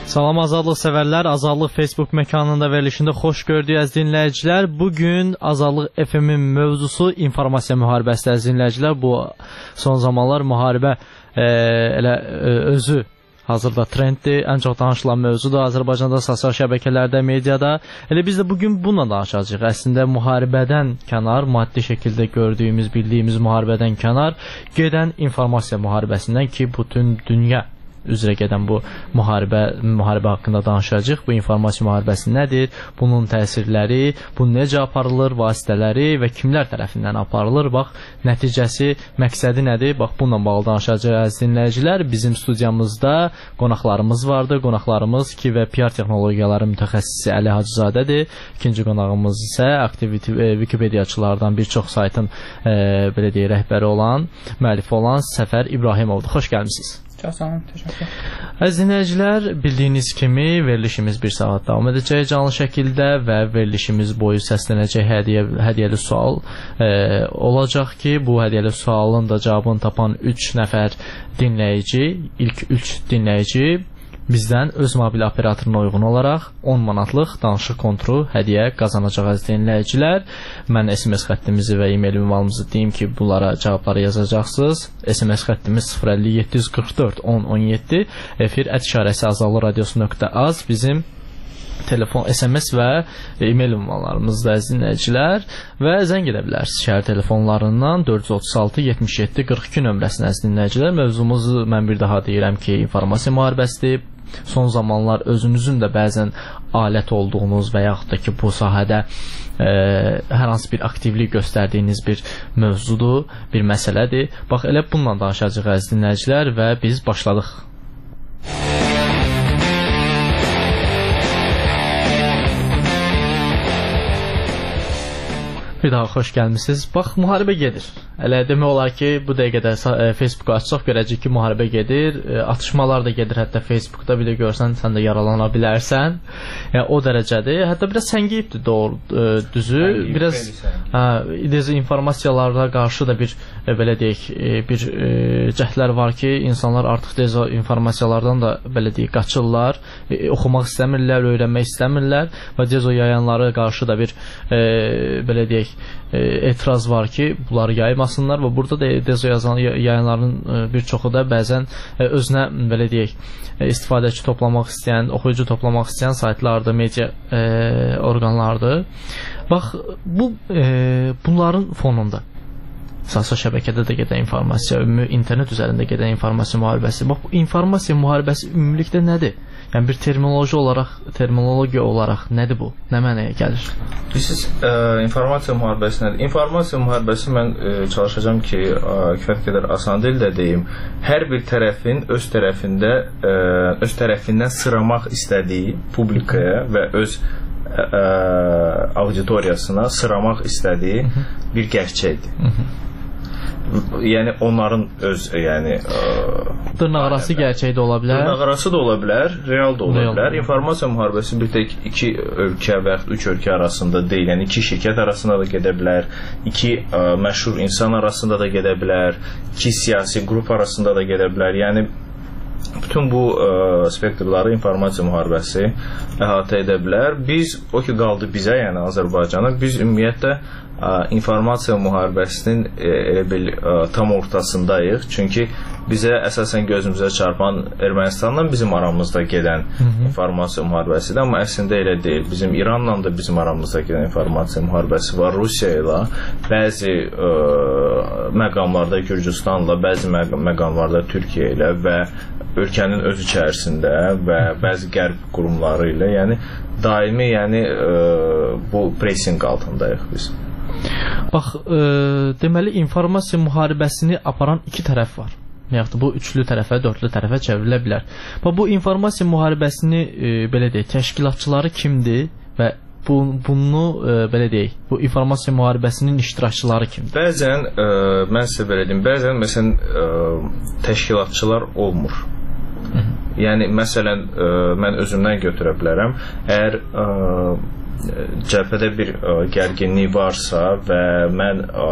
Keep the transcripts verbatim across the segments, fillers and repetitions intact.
Salam azadlıq sevərlər, Azadlıq Facebook məkanında verilişində xoş gördük əziz dinləyicilər. Bugün Azadlıq F M-in mövzusu informasiya müharibəsi əziz dinləyicilər. Bu son zamanlar müharibə e, elə e, özü hazırda trenddir, ən çox danışılan mövzudur Azərbaycanda, sosial şəbəkələrdə, mediada. Elə biz də bugün bununla danışacağıq. Əslində müharibədən kənar, maddi şəkildə gördüyümüz, bildiyimiz müharibədən kənar gedən informasiya müharibəsindən ki, bütün dünya üzrə gedən bu müharibə, müharibə haqqında danışacağıq. Bu informasiya müharibəsi nədir? Bunun təsirləri, bu necə aparılır, vasitələri və kimlər tərəfindən aparılır? Bax, nəticəsi, məqsədi nədir? Bax, bununla bağlı danışacağıq əziz dinləyicilər. Bizim studiyamızda qonaqlarımız vardır. Qonaqlarımız ki və P R texnologiyaları mütəxəssisi Əli Hacızadədir. İkinci qonağımız isə aktiv Wikipediyaçılardan bir çox saytın e, belə deyək, rəhbəri olan, müəllifi olan Səfər İbrahimovdur. Xoş gəlmisiniz. Çox sağ olun, təşəkkür. Əziz dinləyicilər, bildiyiniz kimi verilişimiz bir saat davam edəcək canlı şəkildə və verilişimiz boyu səslənəcək hədiyyə, hədiyyəli sual e, olacaq ki, bu hədiyyəli sualın da cavabını tapan üç nəfər dinləyici, ilk üç dinləyici bizdən öz mobil operatoruna uyğun olaraq on manatlıq danışıq kontru hədiyyə qazanacaq əziz dinləyicilər. Mən S M S xəttimizi və e-mail ünvanımızı deyim ki, bunlara cavabları yazacaqsınız. S M S xəttimiz sıfır əlli yeddi yüz qırx dörd on on yeddi, efir ət işarəsi azadlıq radiosu nöqtə az bizim telefon, S M S və e-mail ünvanlarımızda əziz dinləyicilər və zəng edə bilərsiniz şəhər telefonlarından dörd yüz otuz altı yetmiş yeddi qırx iki nömrəsinə əziz dinləyicilər. Mövzumuzu mən bir daha deyirəm ki, informasiya müharibəsidir. Son zamanlar özünüzün də bəzən alət olduğunuz və yaxud da ki, bu sahədə e, hər hansı bir aktivlik göstərdiyiniz bir mövzudur, bir məsələdir. Bax, elə bununla danışacağıq əziz dinləyicilər və biz başladıq. Bir daha xoş gəlmisiniz. Bax, müharibə gedir. Elə demək olar ki, bu dəqiqədə Facebooku açsaq görəcək ki, müharibə gedir. Atışmalar da gedir, hətta Facebookda bir də görsən, sən də yaralana bilərsən. Yəni, o dərəcədir. Hətta biraz səngiyibdir, doğru, düzü. Biraz hə, dezinformasiyalara qarşı da bir, belə deyək, bir cəhdlər var ki, insanlar artıq dezinformasiyalardan da, belə deyək, qaçırlar, oxumaq istəmirlər, öyrənmək istəmirlər və dezo yayanlara qarşı da bir, belə deyək, etiraz var ki, bunları yaymasınlar və burada da dezo yayanların bir çoxu da bəzən özünə, belə deyək, istifadəçi toplamaq istəyən, oxuyucu toplamaq istəyən saytlardır, media e, orqanlardır. Bax, bu e, bunların fonunda sosial şəbəkədə də gedən informasiya, ümumi internet üzərində gedən informasiya müharibəsi. Bax, bu informasiya müharibəsi ümumilikdə nədir? Yəni bir terminoloji olaraq, terminologiya olaraq nədir bu? Nə mənəyə gəlir? Bilirsiniz, e, informasiya müharibəsi nədir? İnformasiya müharibəsi mən e, çalışacağam ki, e, kifayət qədər asan dildə deyim. Hər bir tərəfin öz tərəfində, e, öz tərəfindən sıramaq istədiyi publikaya və öz ə, ə, auditoriyasına sıramaq istədiyi bir gerçəkdir. Yəni onların öz, yəni dırnaqarası gerçəyi də ola bilər. Dırnaqarası da ola bilər, real da ola bilər. İnformasiya müharibəsi bir tək iki ölkə və yaxud üç ölkə arasında deyil. Yəni iki şirkət arasında da gedə bilər, iki ə, məşhur insan arasında da gedə bilər, iki siyasi qrup arasında da gedə bilər. Yəni bütün bu ə, spektrləri informasiya müharibəsi əhatə edə bilər. Biz, o ki qaldı bizə, yəni Azərbaycana, biz ümumiyyətlə ə, informasiya müharibəsinin ə, elə bil ə, tam ortasındayıq. Çünki bizə əsasən gözümüzə çarpan Ermənistanla bizim aramızda gedən Hı -hı. informasiya müharibəsidir, amma əslində elə deyil. Bizim İranla da bizim aramızda gedən informasiya müharibəsi var. Rusiya ilə, bəzi ə, məqamlarda Gürcüstanla, bəzi məqamlarda Türkiyə ilə və ölkənin öz içərisində və bəzi qərb qurumları ilə, yəni daimi, yəni ə, bu pressing altındayıq biz. Bax, e, deməli informasiya müharibəsini aparan iki tərəf var. Yəni bu üçlü tərəfə, dördlü tərəfə çevrilə bilər. Bax, bu informasiya müharibəsini e, belə deyək, təşkilatçıları kimdir və bu, bunu e, belə deyək, bu informasiya müharibəsinin iştirakçıları kimdir? Bəzən e, mən sizə belə deyim, bəzən məsələn e, təşkilatçılar olmur. Hı -hı. Yəni məsələn ə, mən özümdən götürə bilərəm. Əgər ə, cəbhədə bir ə, gərginlik varsa və mən ə,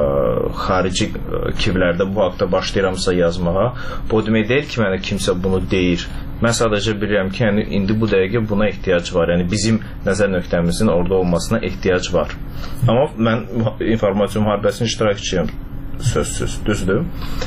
xarici kivlərdə bu haqda başlayıramsa yazmağa, bu demək deyil ki, mənə kimsə bunu deyir Mən sadəcə bilirəm ki, yəni indi bu dəqiqə buna ehtiyac var. Yəni bizim nəzər nöqtəmizin orada olmasına ehtiyac var. Amma mən informasiya müharibəsinin iştirakçıyam, sözsüz, düzdür.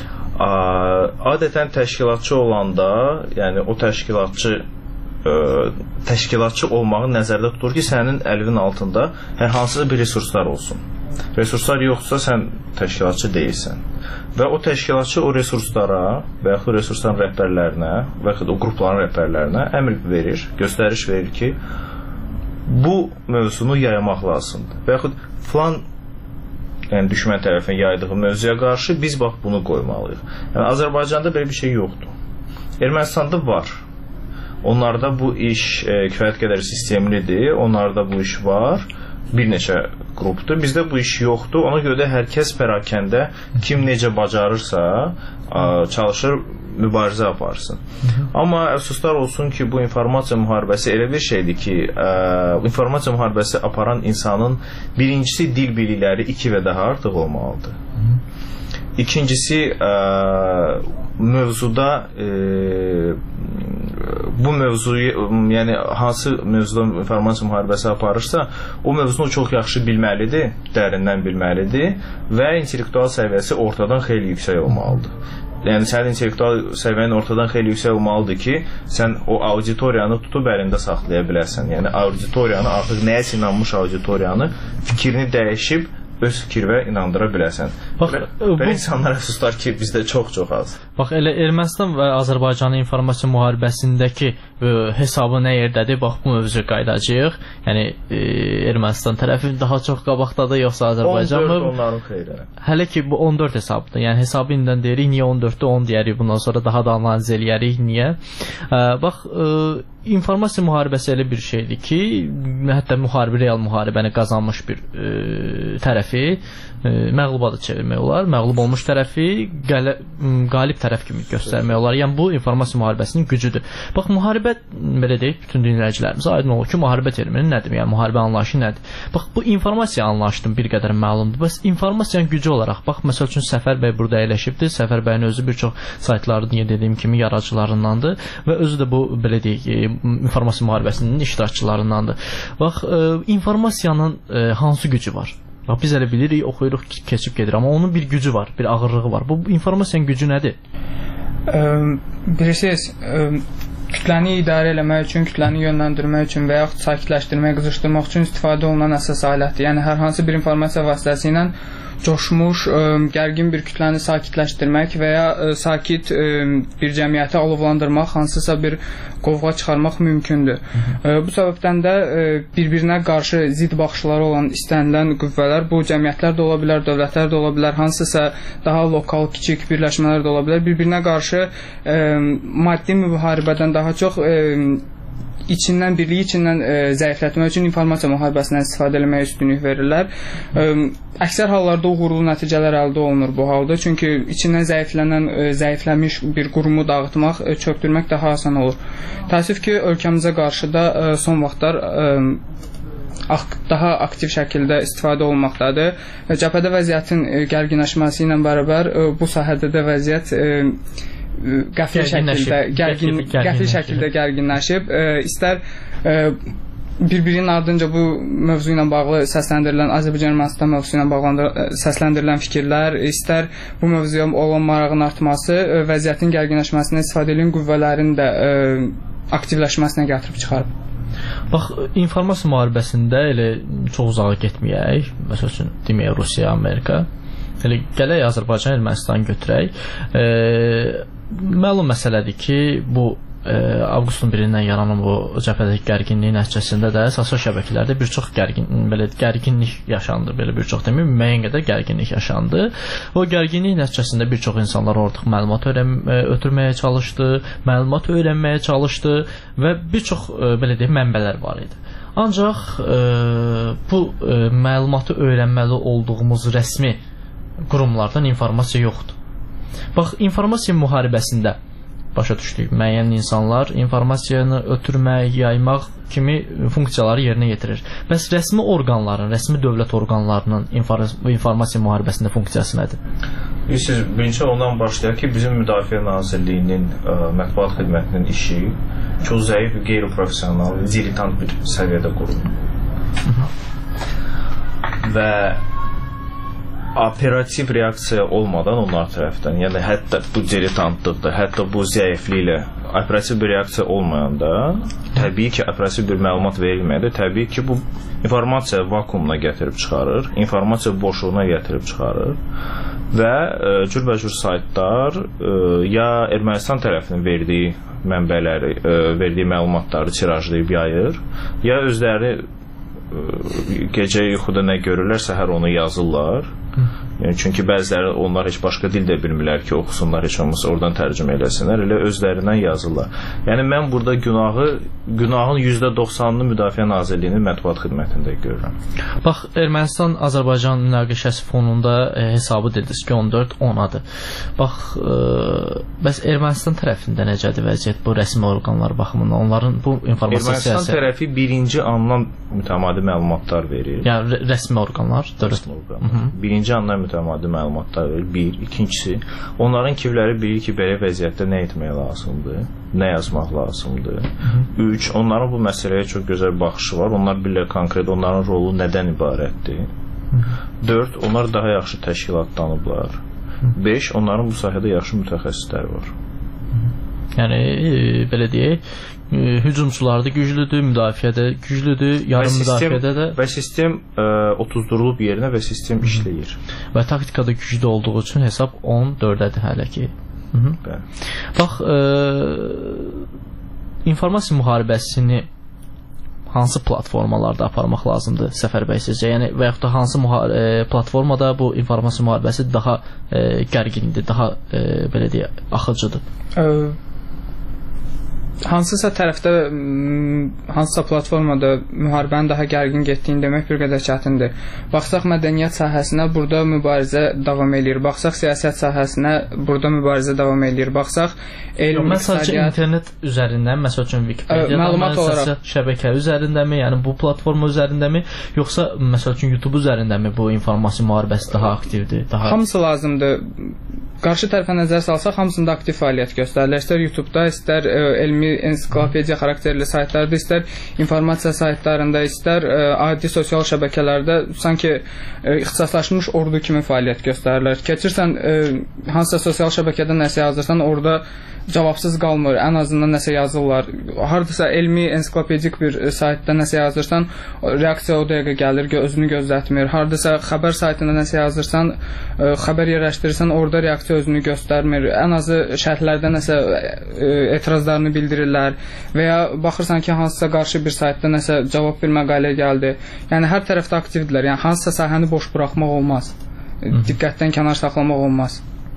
Adətən təşkilatçı olanda, yəni o təşkilatçı ə, təşkilatçı olmağı nəzərdə tutur ki, sənin əlinin altında hər hansısa bir resurslar olsun. Resurslar yoxsa sən təşkilatçı deyilsən. Və o təşkilatçı o resurslara və yaxud resursların rəhbərlərinə və yaxud o qrupların rəhbərlərinə əmr verir, göstəriş verir ki, bu mövzunu yaymaq lazımdır. Və yaxud filan yəni düşmən tərəfindən yaydığı mövzuya qarşı biz bax bunu qoymalıyıq. Yəni Azərbaycanda belə bir şey yoxdur. Ermənistanda var. Onlarda bu iş e, kifayət qədər sistemlidir. Onlarda bu iş var. Bir neçə qrupdur. Bizdə bu iş yoxdur. Ona görə də hər kəs pərakəndə kim necə bacarırsa ə, çalışır mübarizə aparsın. Amma əfsuslar olsun ki, bu informasiya müharibəsi elə bir şeydir ki, ə, informasiya müharibəsi aparan insanın birincisi dil bilikləri iki və daha artıq olmalıdır. İkincisi ə, mövzuda ə, bu mövzuyu, yəni hansı mövzuda informasiya müharibəsi aparırsa, o mövzunu çox yaxşı bilməlidir, dərindən bilməlidir və intellektual səviyyəsi ortadan xeyli yüksək olmalıdır. Yəni sənin intellektual səviyyən ortadan xeyli yüksək olmalıdır ki, sən o auditoriyanı tutub əlində saxlaya bilərsən. Yəni auditoriyanı, artıq nəyəsə inanmış auditoriyanı fikrini dəyişib öz fikirvə inandıra bilərsən. Bax, bu insanlar əfsuslar ki, bizdə çox-çox az. Bax, elə Ermənistan və Azərbaycanın informasiya müharibəsindəki ə, hesabı nə yerdədir? Bax, bu mövzu qaydacağıq. Yəni ə, Ermənistan tərəfi daha çox qabaqdadır, yoxsa Azərbaycan mı? on dörd onların xeyrinə. Hələ ki, bu on dörd hesabdır. Yəni hesabı indən deyirik, niyə on dörddə on deyərik, bundan sonra daha da analiz eləyərik, niyə? Ə, bax, ə, informasiya müharibəsi elə bir şeydir ki, hətta müharibə, real müharibəni qazanmış bir ə, tərəfi ə, məğluba da çevirmək olar. Məğlub olmuş tərəfi qələ, qalib tərəf kimi göstərmək olar. Yəni bu informasiya müharibəsinin gücüdür. Bax, müharibə, belə deyək, bütün dinləyicilərimizə aydın olur ki, müharibə termini nədir? Yəni müharibə anlayışı nədir? Bax, bu informasiya anlayışının bir qədər məlumdur. Bəs informasiyanın gücü olaraq, bax, məsəl üçün Səfər bəy burada əyləşibdir. Səfər bəyin özü bir çox saytların, niyə dediyim kimi, yaradıcılarındandır və özü də bu, belə deyək, informasiya müharibəsinin iştirakçılarındandır. Bax, ə, informasiyanın ə, hansı gücü var? Bax, biz elə bilirik, oxuyuruq, keçib gedir, amma onun bir gücü var, bir ağırlığı var. Bu informasiyanın gücü nədir? Ə, bilirsiniz, ə, kütləni idarə eləmək üçün, kütləni yönləndirmək üçün və yaxud sakitləşdirmək, qızışdırmaq üçün istifadə olunan əsas alətdir. Yəni, hər hansı bir informasiya vasitəsi ilə coşmuş, ə, gərgin bir kütləni sakitləşdirmək və ya ə, sakit ə, bir cəmiyyəti alovlandırmaq, hansısa bir qovğa çıxarmaq mümkündür. Ə, bu səbəbdən də ə, bir-birinə qarşı zid baxışları olan istənilən qüvvələr, bu cəmiyyətlər də ola bilər, dövlətlər də ola bilər, hansısa daha lokal, kiçik birləşmələr də ola bilər, bir-birinə qarşı ə, maddi müharibədən daha çox ə, içindən, birliyi içindən ə, zəiflətmək üçün informasiya müharibəsindən istifadə etməyə üstünlük verirlər. Ə, əksər hallarda uğurlu nəticələr əldə olunur bu halda. Çünki içindən zəiflənən, ə, zəifləmiş bir qurumu dağıtmaq, ə, çökdürmək daha asan olur. Təəssüf ki, ölkəmizə qarşı da ə, son vaxtlar ə, daha aktiv şəkildə istifadə olunmaqdadır. Cəbhədə vəziyyətin ə, gərginləşməsi ilə bərabər ə, bu sahədə də vəziyyət ə, qəfil şəkildə gərgin, qəfil şəkildə gərginləşib. Ə, istər ə, bir-birinin ardınca bu mövzu ilə bağlı səsləndirilən, Azərbaycan-Ermənistan mövzusu ilə bağlı səsləndirilən fikirlər, istər bu mövzuya olan marağın artması, ə, vəziyyətin gərginləşməsinə istifadə edən qüvvələrin də ə, aktivləşməsinə gətirib çıxarıb. Bax, informasiya müharibəsində elə çox uzağa getməyək. Məsəl üçün, deməyək, Rusiya, Amerika. Elə gələk Azərbaycan, Ermənistan götürək. E, məlum məsələdir ki, bu e, avqustun birindən yaranan bu cəbhədəki gərginliyin nəticəsində də sosial şəbəkələrdə bir çox gərgin, belə gərginlik yaşandı, belə bir çox deməyim, müəyyən qədər gərginlik yaşandı. O gərginlik nəticəsində bir çox insanlar ortaq məlumat öyrən, ötürməyə çalışdı, məlumat öyrənməyə çalışdı və bir çox e, belə deyim, mənbələr var idi. Ancaq e, bu e, məlumatı öyrənməli olduğumuz rəsmi qurumlardan informasiya yoxdur. Bax, informasiya müharibəsində başa düşdük, müəyyən insanlar informasiyanı ötürmək, yaymaq kimi funksiyaları yerinə yetirir. Bəs rəsmi orqanların, rəsmi dövlət orqanlarının informasiya müharibəsində funksiyası nədir? Siz birinci ondan başlayaq ki, bizim Müdafiə Nazirliyinin ə, mətbuat xidmətinin işi çox zəif, qeyri-professional, dilettant bir səviyyədə qurulur. Və operativ reaksiya olmadan onlar tərəfdən, yəni hətta bu diletantlıqda, hətta bu zəifliklə operativ bir reaksiya olmayanda, təbii ki, operativ bir məlumat verilməyəndə, təbii ki, bu informasiya vakuumuna gətirib çıxarır, informasiya boşluğuna gətirib çıxarır və e, cürbəcür saytlar e, ya Ermənistan tərəfinin verdiyi mənbələri, e, verdiyi məlumatları tirajlayıb yayır, ya özləri e, gecə yuxuda nə görürlər, səhər onu yazırlar. Yəni, çünki bəziləri onlar heç başqa dil də bilmirlər ki, oxusunlar, heç olmasa oradan tərcümə eləsinlər, elə özlərindən yazırlar. Yəni mən burada günahı, günahın yüzdə doxsanını Müdafiə Nazirliyinin mətbuat xidmətində görürəm. Bax, Ermənistan-Azərbaycan münaqişəsi fonunda e, hesabı dediniz ki, on dörd onadır. Bax, e, bəs Ermənistan tərəfində necədir vəziyyət bu rəsmi orqanlar baxımından? Onların bu informasiya Ermənistan siyasi... tərəfi birinci andan mütəmadi məlumatlar verir. Yəni rəsmi orqanlar? Rəsmi orqanlar. Birinci andan mütəmadi məlumatlar verir. Bir, ikincisi, onların kivləri bilir ki, belə vəziyyətdə nə etmək lazımdır, nə yazmaq lazımdır. Üç, onların bu məsələyə çox gözəl baxışı var. Onlar bilirlər konkret onların rolu nədən ibarətdir. Dörd, onlar daha yaxşı təşkilatlanıblar. Beş, onların bu sahədə yaxşı mütəxəssislər var. Yəni, e, belə deyək, e, hücumçular da güclüdür, müdafiədə güclüdür, yarım müdafiədə də. Və sistem e, otuzdurulub yerinə və sistem işləyir. Və taktikada güclü olduğu üçün hesab on dördədir hələ ki. Hı -hı. Bax, e, informasiya müharibəsini hansı platformalarda aparmaq lazımdır Səfərbəy sizcə? Yəni, və yaxud da hansı e, platformada bu informasiya müharibəsi daha e, gərgindir, daha e, belə deyək, axıcıdır? Ə Hansısa tərəfdə, hansısa platformada müharibənin daha gərgin getdiyini demək bir qədər çətindir. Baxsaq mədəniyyət sahəsinə, burada mübarizə davam edir. Baxsaq siyasət sahəsinə, burada mübarizə davam edir. Baxsaq elm, məsəl üçün internet üzərindən, məsəl üçün Wikipedia, məlumat olaraq şəbəkə üzərindəmi, yəni bu platforma üzərindəmi, yoxsa məsəl üçün YouTube üzərindəmi bu informasiya müharibəsi daha aktivdir? Daha... Hamısı lazımdır. Qarşı tərəfə nəzər salsaq, hamısında aktiv fəaliyyət göstərirlər. İstər YouTube-da, istər ə, elmi ensiklopediya xarakterli saytlarda, istər informasiya saytlarında, istər ə, adi sosial şəbəkələrdə sanki ə, ixtisaslaşmış ordu kimi fəaliyyət göstərirlər. Keçirsən ə, hansısa sosial şəbəkədə nəsə yazırsan, orada cavabsız qalmır, ən azından nəsə yazırlar. Hardasa elmi ensiklopedik bir saytda nəsə yazırsan, reaksiya o dəqiqə gəlir, özünü gözlətmir. Hardasa xəbər saytında nəsə yazırsan, ə, xəbər yerləşdirirsən, orada reaksiya özünü göstərmir. Ən azı şərhlərdə nəsə ə, etirazlarını bildirirlər və ya baxırsan ki, hansısa qarşı bir saytda nəsə cavab bir məqalə gəldi. Yəni hər tərəfdə aktivdirlər. Yəni hansısa sahəni boş buraxmaq olmaz. Diqqətdən kənar saxlamaq olmaz.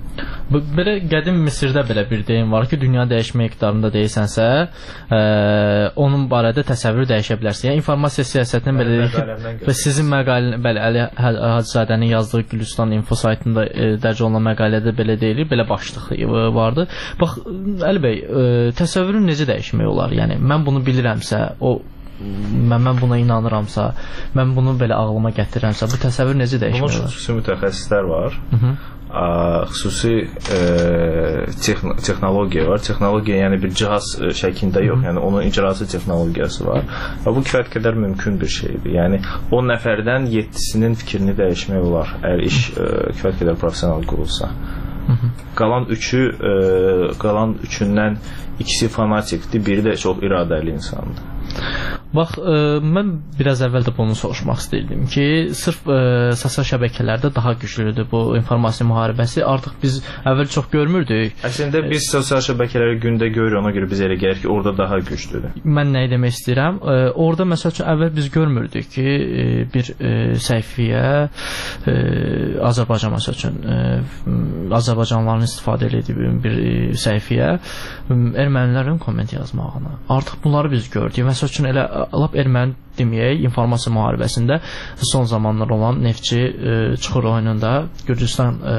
Belə qədim Misirdə belə bir deyim var ki, dünya dəyişmə iqtidarında deyirsənsə, ə, onun barədə təsəvvür dəyişə bilərsən. Yəni informasiya siyasətindən belə deyək ki, və sizin məqalə, bəli, Əli Hacızadənin yazdığı Gülüstan info saytında ə, dərc olunan məqalədə belə deyilir, belə başlıq vardı. Bax, Əli bəy, ə, təsəvvürün necə dəyişmək olar? Yəni mən bunu bilirəmsə, o mən, mən buna inanıramsa, mən bunu belə ağlıma gətirirəmsə, bu təsəvvür necə dəyişmək olar? Bunun xüsusi mütəxəssislər var. Hı -hı. Ə, xüsusi ə, texn texnologiya var. Texnologiya yəni bir cihaz şəklində yox, yəni onun icrası texnologiyası var. Və bu kifayət qədər mümkün bir şeydir. Yəni on nəfərdən yeddisinin fikrini dəyişmək olar, əgər iş ə, kifayət qədər professional qurulsa. Qalan üçü ə, qalan üçündən ikisi fanatikdir, biri də çox iradəli insandır. Bax, ə, mən biraz əvvəl də bunu soruşmaq istəyirdim ki, sırf ə, sosial şəbəkələrdə daha güclüdür bu informasiya müharibəsi. Artıq biz əvvəl çox görmürdük. Əslində biz sosial şəbəkələri gündə görürük, ona görə biz elə gəlir ki, orada daha güclüdür. Mən nə demək istəyirəm? Ə, orada məsəl üçün əvvəl biz görmürdük ki, ə, bir ə, səhifəyə ə, Azərbaycan məsəl üçün ə, Azərbaycanlıların istifadə etdiyi bir ə, səhifəyə ermənilərin komment yazmağını. Artıq bunları biz gördük. Məsəl üçün elə lap erməni deməyək, informasiya müharibəsində son zamanlar olan Neftçi e, Çuxur oyununda Gürcüstan e,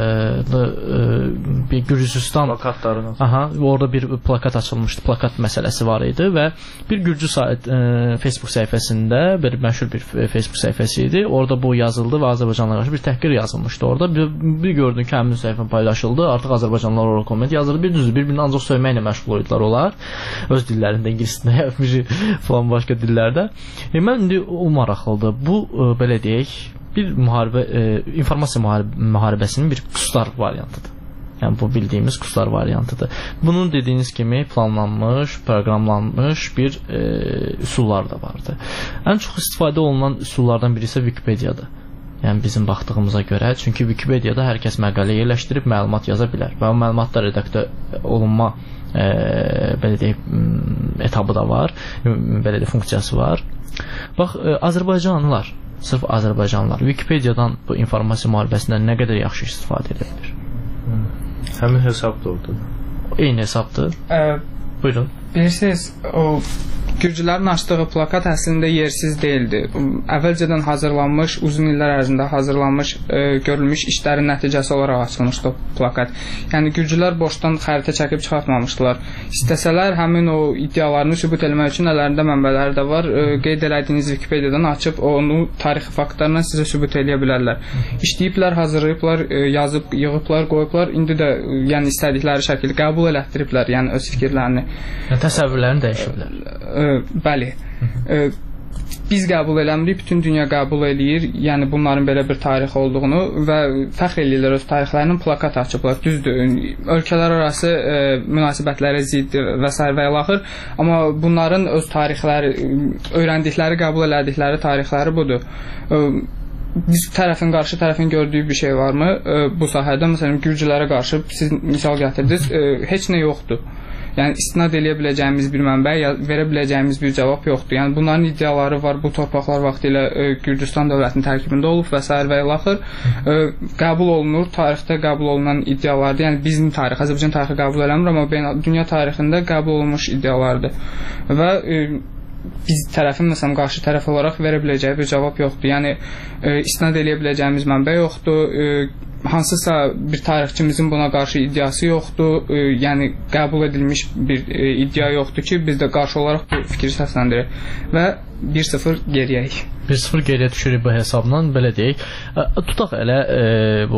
e, bir Gürcüstan plakatlarına. Aha, orada bir plakat açılmışdı. Plakat məsələsi var idi və bir Gürcü sayt e, Facebook səhifəsində bir məşhur bir Facebook səhifəsi idi. Orada bu yazıldı və Azərbaycanla qarşı bir təhqir yazılmışdı orada. Bir, bir gördüm ki, həmin səhifə paylaşıldı. Artıq Azərbaycanlılar orada komment yazıldı. Bir düzdür, bir-birini ancaq söyməklə məşğul oldular onlar. Öz dillərində, ingiliscə, yazmış falan başqa dillərdə. E, mən indi o maraqlıdır. Bu e, belə deyək, bir müharibə e, informasiya müharibəsinin bir quslar variantıdır. Yəni bu bildiyimiz quslar variantıdır. Bunun dediyiniz kimi planlanmış, proqramlanmış bir e, üsullar da vardı. Ən çox istifadə olunan üsullardan birisi Wikipediyadır. Yəni bizim baxdığımıza görə, çünki Wikipediyada hər kəs məqalə yerləşdirib məlumat yaza bilər və o məlumatlar redaktə olunma e, belə deyək etabı da var, belə deyək funksiyası var. Bax, e, Azərbaycanlılar, sırf Azərbaycanlılar Wikipediyadan bu informasiya müharibəsindən nə qədər yaxşı istifadə edə bilir? Hmm. Həmin hesab da orada. Eyni hesabdır. Ə, Buyurun. Bilirsiniz, o Gürcülərin açdığı plakat əslində yersiz deyildi. Əvvəlcədən hazırlanmış, uzun illər ərzində hazırlanmış, e, görülmüş işlərin nəticəsi olaraq açılmışdı o plakat. Yəni Gürcülər boşdan xəritə çəkib çıxartmamışdılar. İstəsələr həmin o iddialarını sübut etmək üçün əllərində mənbələri də var. E, qeyd elədiyiniz Wikipediyadan açıb onu tarixi faktlarla sizə sübut edə bilərlər. İşləyiblər, hazırlayıblar, e, yazıb, yığıblar, qoyublar. İndi də e, yəni istədikləri şəkildə qəbul elətdiriblər, yəni öz fikirlərini. Yəni təsəvvürlərini dəyişiblər. E, bəli. E, biz qəbul eləmirik, bütün dünya qəbul eləyir, yəni bunların belə bir tarixi olduğunu və fəxr eləyirlər öz tarixlərinin, plakat açıblar. Düzdür, ölkələr arası e, münasibətlərə zidd və s. və ilaxır, amma bunların öz tarixləri, öyrəndikləri, qəbul elədikləri tarixləri budur. E, biz tərəfin, qarşı tərəfin gördüyü bir şey varmı? E, bu sahədə, məsələn, Gürcülərə qarşı siz misal gətirdiniz, e, heç nə yoxdur. Yəni istinad eləyə biləcəyimiz bir mənbə, verə biləcəyimiz bir cavab yoxdur. Yəni bunların iddiaları var. Bu torpaqlar vaxtilə e, Gürcüstan dövlətinin tərkibində olub və s. və ilaxır. E, qəbul olunur, tarixdə qəbul olunan iddialardır. Yəni bizim tarix, Azərbaycan tarixi qəbul eləmir, amma beyn dünya tarixində qəbul olunmuş iddialardır. Və e, biz tərəfin, məsələn, qarşı tərəf olaraq verə biləcəyi bir cavab yoxdur. Yəni e, istinad eləyə biləcəyimiz mənbə yoxdur. E, hansısa bir tarixçimizin buna qarşı iddiası yoxdur, e, yəni qəbul edilmiş bir e, iddia yoxdur ki, biz də qarşı olaraq bu fikri səsləndirək və bir sıfır geriyəyik. bir sıfır geriyə düşürük bu hesabla, belə deyək. Tutaq elə e, bu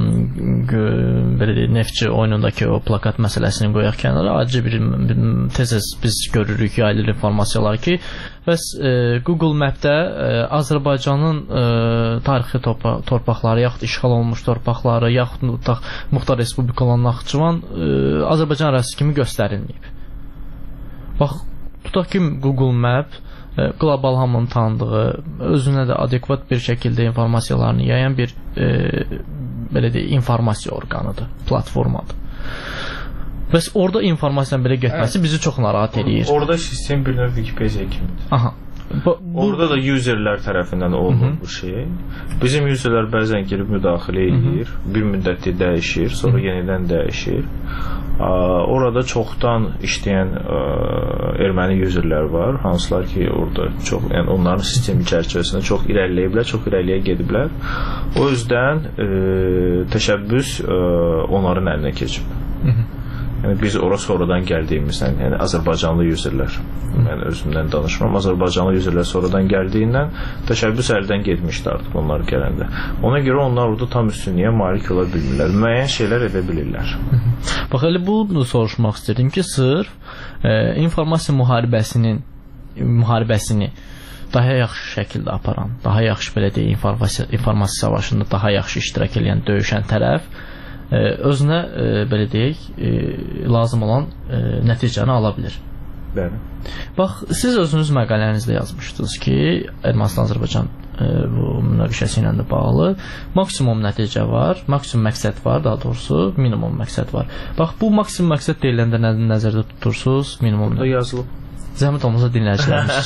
belə deyək, Neftçi oyunundakı o plakat məsələsini qoyaq kənara. Acı bir, bir tez-tez biz görürük yayılır informasiyalar ki, bəs e, Google Map-də e, Azərbaycanın e, tarixi torpa torpaqları, yaxud işğal olunmuş torpaqları, yaxud tutaq Muxtar Respublika olan Naxçıvan e, Azərbaycan ərazisi kimi göstərilməyib. Bax, tutaq ki, Google Map qlobal hamının tanıdığı, özünə də adekvat bir şəkildə informasiyalarını yayan bir e, belə deyək, informasiya orqanıdır, platformadır. Bəs orada informasiyanın belə getməsi bizi çox narahat eləyir. Orada sistem bir növ Wikipedia kimidir. Aha. Bu, bu... Orada da userlər tərəfindən olunur bu şey. Bizim userlər bəzən girib müdaxilə edir, bir müddətli dəyişir, sonra yenidən dəyişir. Orada çoxdan işləyən erməni userlər var, hansılar ki, orada çox, yəni onların sistemi çərçivəsində çox irəliləyiblər, çox irəliyə gediblər. O yüzdən e, təşəbbüs e, onların əlinə keçib. Hı -hı. Yəni biz ora sonradan gəldiyimizdən, yəni Azərbaycanlı userlər, mən özümdən danışmam, Azərbaycanlı userlər sonradan gəldiyindən təşəbbüs əldən getmişdi artıq onlar gələndə. Ona görə onlar orada tam üstünlüyə malik ola bilmirlər, müəyyən şeylər edə bilirlər. Bax, elə bunu soruşmaq istəyirdim ki, sırf e, informasiya müharibəsinin müharibəsini daha yaxşı şəkildə aparan, daha yaxşı belə deyək, informasiya, informasiya savaşında daha yaxşı iştirak edən, döyüşən tərəf özünə e, belə deyək, e, lazım olan e, nəticəni ala bilir. Bəli. Bax, siz özünüz məqalənizdə yazmışdınız ki, Ermənistan-Azərbaycan e, bu münaqişəsi ilə də bağlı maksimum nəticə var, maksimum məqsəd var, daha doğrusu minimum məqsəd var. Bax, bu maksimum məqsəd deyiləndə nə, nəzərdə tutursunuz? Minimum burada yazılıb. Zəhmət olmasa dinləyicilərimiz.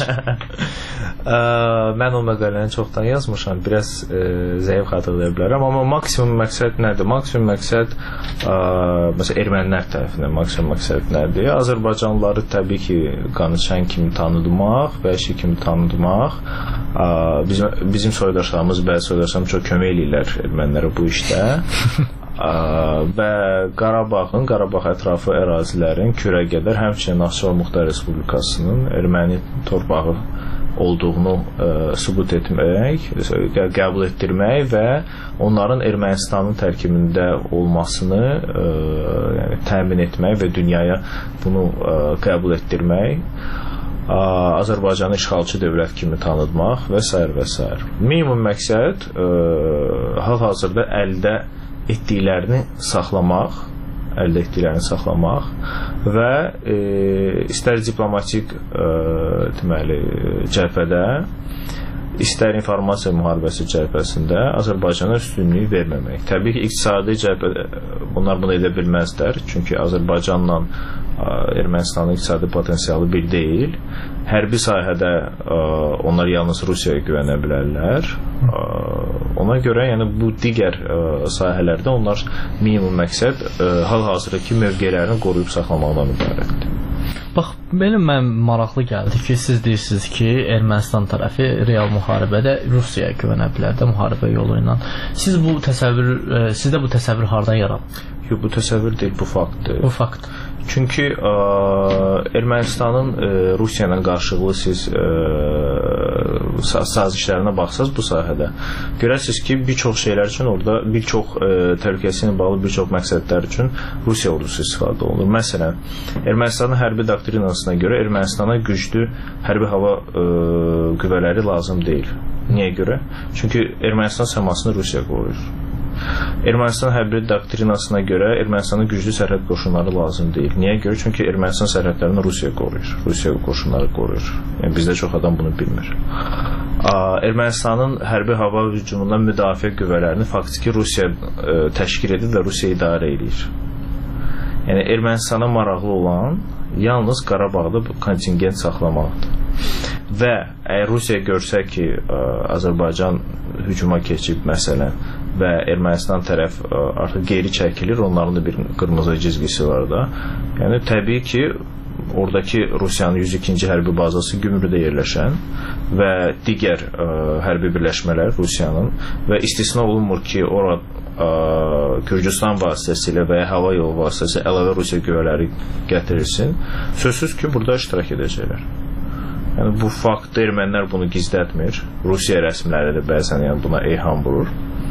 Mən o məqaləni çoxdan yazmışam, biraz e, zəif xatırlaya bilərəm, amma maksimum məqsəd nədir? Maksimum məqsəd e, məsələn ermənilər tərəfindən maksimum məqsəd nədir? Azərbaycanlıları təbii ki, qanıçən kimi tanıdmaq, vəhşi kimi tanıdmaq. E, bizim, bizim soydaşlarımız, bəzi soydaşlarımız çox kömək eləyirlər ermənilərə bu işdə. Və Qarabağın, Qarabağ ətrafı ərazilərin kürəgədər, həmçinin Naxçıvan Muxtar Respublikasının erməni torpağı olduğunu ə, sübut etmək, qəbul etdirmək və onların Ermənistanın tərkibində olmasını ə, yəni, təmin etmək və dünyaya bunu ə, qəbul etdirmək, ə, Azərbaycanı işğalçı dövlət kimi tanıtmaq və s. və s. Minimum məqsəd hal-hazırda əldə etdiklərini saxlamaq, əldə etdiklərini saxlamaq və e, istər diplomatik e, deməli cəbhədə, istər informasiya müharibəsi cəbhəsində Azərbaycana üstünlüyü verməmək. Təbii ki, iqtisadi cəbhədə bunlar bunu edə bilməzlər, çünki Azərbaycanla Ermənistanın iqtisadi potensialı bir deyil. Hərbi sahədə ə, onlar yalnız Rusiyaya güvənə bilərlər. Ə, ona görə yəni bu digər ə, sahələrdə onlar minimum məqsəd ə, hal-hazırdakı mövqelərini qoruyub saxlamaqdan ibarətdir. Bax, benim mən maraqlı gəldi ki, siz deyirsiniz ki, Ermənistan tərəfi real müharibədə Rusiyaya güvənə bilər də müharibə yolu ilə. Siz bu təsəvvür, ə, sizdə bu təsəvvür hardan yaranıb? Yox, bu təsəvvür deyil, bu faktdır. Bu fakt. Çünki ə, Ermənistanın ə, Rusiya ilə qarşılıqlı siz ə, sazişlərinə baxsaz bu sahədə görəsiniz ki, bir çox şeylər üçün orada bir çox ə, təhlükəsizliklə bağlı bir çox məqsədlər üçün Rusiya ordusu istifadə olunur. Məsələn, Ermənistanın hərbi doktrinasına görə Ermənistana güclü hərbi hava ə, qüvvələri lazım deyil. Niyə görə? Çünki Ermənistan səmasını Rusiya qoruyur. Ermənistan hərbi doktrinasına görə Ermənistanın güclü sərhəd qoşunları lazım deyil. Niyə görə? Çünki Ermənistan sərhədlərini Rusiya qoruyur. Rusiya qoşunları qoruyur. Yəni bizdə çox adam bunu bilmir. Ermənistanın hərbi hava hücumundan müdafiə qüvvələrini faktiki Rusiya ə, təşkil edir və Rusiya idarə edir. Yəni Ermənistana maraqlı olan yalnız Qarabağda bu kontingent saxlamaqdır. Və əgər Rusiya görsə ki, ə, Azərbaycan hücuma keçib məsələn və Ermənistan tərəf ə, artıq geri çəkilir, onların da bir qırmızı cizgisi var da. Yəni təbii ki, oradakı Rusiyanın yüz ikinci hərbi bazası Gümrüdə yerləşən və digər ə, hərbi birləşmələr Rusiyanın və istisna olunmur ki, orada ə, Gürcüstan vasitəsilə və ya hava yolu vasitəsilə əlavə Rusiya qüvvələri gətirilsin, sözsüz ki, burada iştirak edəcəklər. Yəni bu fakt ermənilər bunu gizlətmir. Rusiya rəsmiləri də bəzən yəni buna eyham vurur.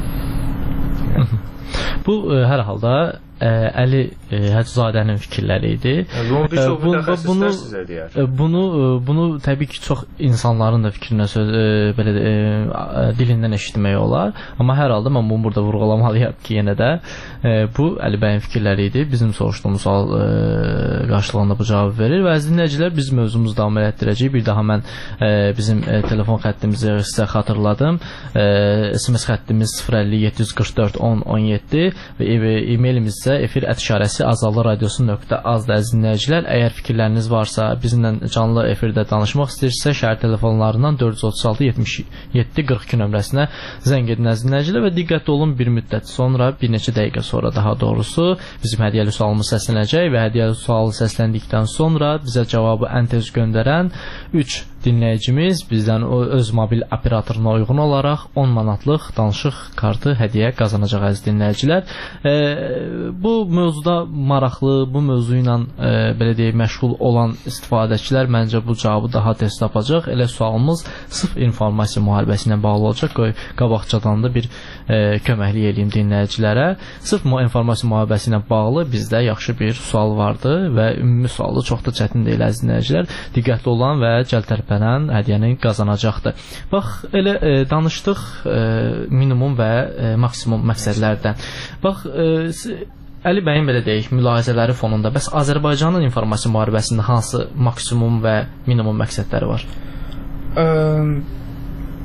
Yəni. Bu ə, hər halda ə, Əli ə, Hacızadənin fikirləri idi. Yəni, bir çox mütəxəssislər sizə deyər. Bunu bunu təbii ki, çox insanların da fikrinə söz ə, belə ə, dilindən eşitmək olar, amma hər halda mən bunu burada vurğulamalıyam ki, yenə də ə, bu Əli bəyin fikirləri idi. Bizim soruşduğumuz sual ə, qarşılığında bu cavabı verir və əziz dinləyicilər, biz mövzumuzu davam etdirəcəyik. Bir daha mən ə, bizim ə, telefon xəttimizi sizə xatırladım. Ə, S M S xəttimiz sıfır əlli yeddi yüz qırx dörd on on yeddi və e-mailimiz isə efir ət işarəsi azallı radiosu nöqtə azdır əziz dinləyicilər. Əgər fikirləriniz varsa, bizimlə canlı efirdə danışmaq istəyirsə, şəhər telefonlarından dörd yüz otuz altı yetmiş yeddi qırx iki nömrəsinə zəng edin əziz dinləyicilər və diqqətli olun, bir müddət sonra, bir neçə dəqiqə sonra daha doğrusu bizim hədiyyəli sualımız səslənəcək və hədiyyəli sualı səsləndikdən sonra bizə cavabı ən tez göndərən üç dinləyicimiz bizdən öz mobil operatoruna uyğun olaraq on manatlıq danışıq kartı hədiyyə qazanacaq əziz dinləyicilər. E, bu mövzuda maraqlı, bu mövzu ilə e, belə deyək məşğul olan istifadəçilər məncə bu cavabı daha tez tapacaq. Elə sualımız sırf informasiya müharibəsi ilə bağlı olacaq. Qoy qabaqcadan da bir e, köməklik eləyim dinləyicilərə. Sırf bu informasiya müharibəsi ilə bağlı bizdə yaxşı bir sual vardı və ümumi sualı çox da çətin deyil əziz dinləyicilər. Diqqətli olan və cəltərpə hədiyyəni qazanacaqdır. Bax, elə e, danışdıq e, minimum və e, maksimum məqsədlərdən. Bax, e, Əli bəyin belə deyək, mülahizələri fonunda bəs Azərbaycanın informasiya müharibəsində hansı maksimum və minimum məqsədləri var? Ə,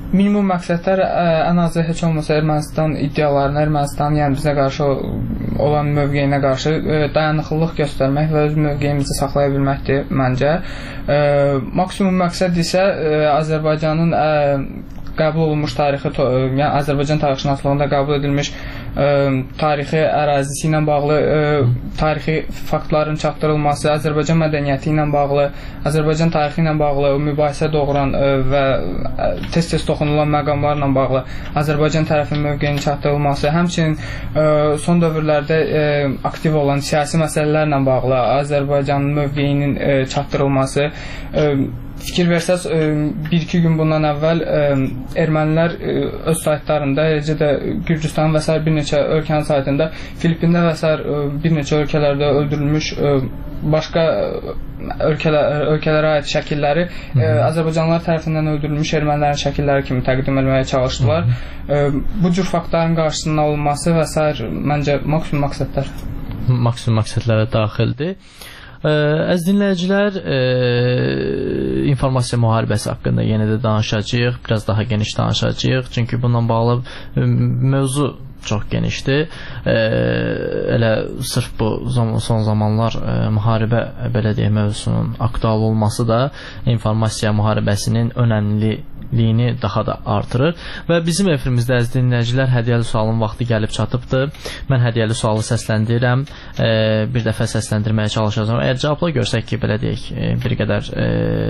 minimum məqsədlər ən azı heç olmasa Ermənistan iddialarına, Ermənistan yəni bizə qarşı olan mövqeyinə qarşı dayanıqlılıq göstərmək və öz mövqeyimizi saxlaya bilməkdir məncə. Maksimum məqsəd isə Azərbaycanın qəbul olunmuş tarixi, yəni Azərbaycan tarixşünaslığında qəbul edilmiş ə, tarixi ərazisi ilə bağlı ə, tarixi faktların çatdırılması, Azərbaycan mədəniyyəti ilə bağlı, Azərbaycan tarixi ilə bağlı mübahisə doğuran ə, və tez-tez toxunulan məqamlarla bağlı Azərbaycan tərəfinin mövqeyinin çatdırılması, həmçinin ə, son dövrlərdə ə, aktiv olan siyasi məsələlərlə bağlı Azərbaycanın mövqeyinin ə, çatdırılması. Ə, Fikir versəz, bir-iki gün bundan əvvəl ermənilər öz saytlarında, eləcə də Gürcüstan və s. bir neçə ölkənin saytında, Filippində və s. bir neçə ölkələrdə öldürülmüş başqa ölkələr, ölkələrə aid şəkilləri Hı -hı. Azərbaycanlılar tərəfindən öldürülmüş ermənilərin şəkilləri kimi təqdim etməyə çalışdılar. Hı -hı. Bu cür faktların qarşısının alınması və s. məncə maksimum məqsədlər. Maksimum məqsədlərə daxildir. Əziz dinləyicilər, e, informasiya müharibəsi haqqında yenə də danışacağıq, biraz daha geniş danışacağıq, çünki bununla bağlı mövzu çox genişdir. E, elə sırf bu zaman, son zamanlar e, müharibə, belə deyək, mövzusunun aktual olması da informasiya müharibəsinin önəmliliyini daha da artırır və bizim efirimizdə əziz dinləyicilər hədiyyəli sualın vaxtı gəlib çatıbdır. Mən hədiyyəli sualı səsləndirirəm, e, bir dəfə səsləndirməyə çalışacağım. Əgər cavabla görsək ki, belə deyək, e, bir qədər e,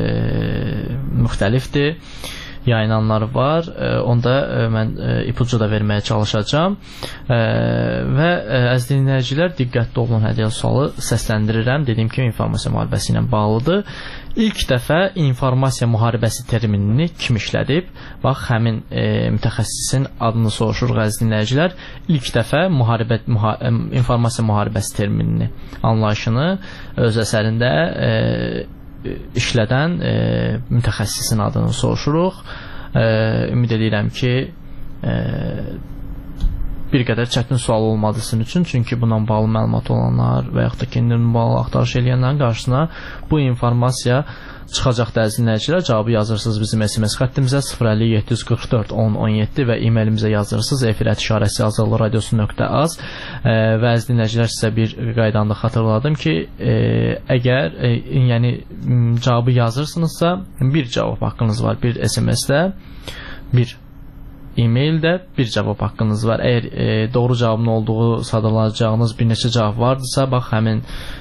müxtəlifdir, yayınanlar var, onda mən ipucu da verməyə çalışacağım və əziz dinləyicilər, diqqətli olun, hədiyyəli sualı səsləndirirəm. Dediyim kimi informasiya müharibəsi ilə bağlıdır. İlk dəfə informasiya müharibəsi terminini kim işlədib? Bax, həmin e, mütəxəssisin adını soruşuruq əziz dinləyicilər. İlk dəfə müharibə, müha, informasiya müharibəsi terminini, anlayışını öz əsərində e, işlədən e, mütəxəssisin adını soruşuruq. E, ümid edirəm ki e, bir qədər çətin sual olmadı sizin üçün, çünki bununla bağlı məlumat olanlar və yaxud da kendilərinin bağlı axtarış eləyənlərin qarşısına bu informasiya çıxacaq da əziz dinləyicilər. Cavabı yazırsınız bizim S M S xəttimizə sıfır əlli yeddi yüz qırx dörd on on yeddi və e-mailimizə yazırsınız efirət işarəsi azərbaycan radiosu nöqtə az e, və əziz dinləyicilər, sizə bir qaydanda xatırladım ki e, əgər e, yəni cavabı yazırsınızsa bir cavab haqqınız var, bir S M S-də, bir e-maildə bir cavab haqqınız var. Əgər e, doğru cavabın olduğu sadalanacağınız bir neçə cavab vardısa, bax, həmin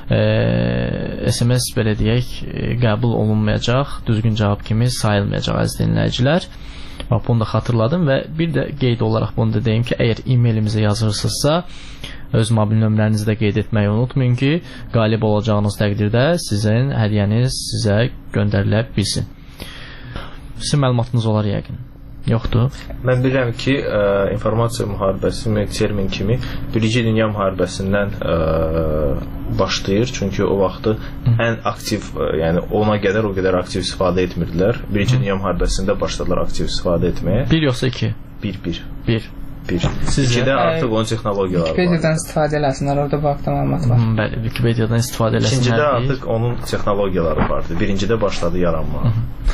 e, S M S, belə deyək, e, qəbul olunmayacaq, düzgün cavab kimi sayılmayacaq əziz dinləyicilər. Bax, bunu da xatırladım və bir də qeyd olaraq bunu da deyim ki, əgər e-mailimizə yazırsınızsa, öz mobil nömrənizi də qeyd etməyi unutmayın ki, qalib olacağınız təqdirdə sizin hədiyyəniz sizə göndərilə bilsin. Sizin məlumatınız olar yəqin. Yoxdur. Mən bilirəm ki, ə, informasiya müharibəsi termin kimi Birinci Dünya müharibəsindən ə, başlayır, çünki o vaxtı ən aktiv, ə, yəni ona qədər o qədər aktiv istifadə etmirdilər. Birinci Dünya müharibəsində başladılar aktiv istifadə etməyə. Bir yoxsa iki? Bir, bir. Bir. Bir. İkidə artıq onun texnologiyaları var. Wikipediyadan istifadə eləsinlər, orada vaxtda məlumat var. Hmm, bəli, Wikipediyadan istifadə eləsinlər. İkincidə artıq onun texnologiyaları vardı. Birincidə başladı yaranma.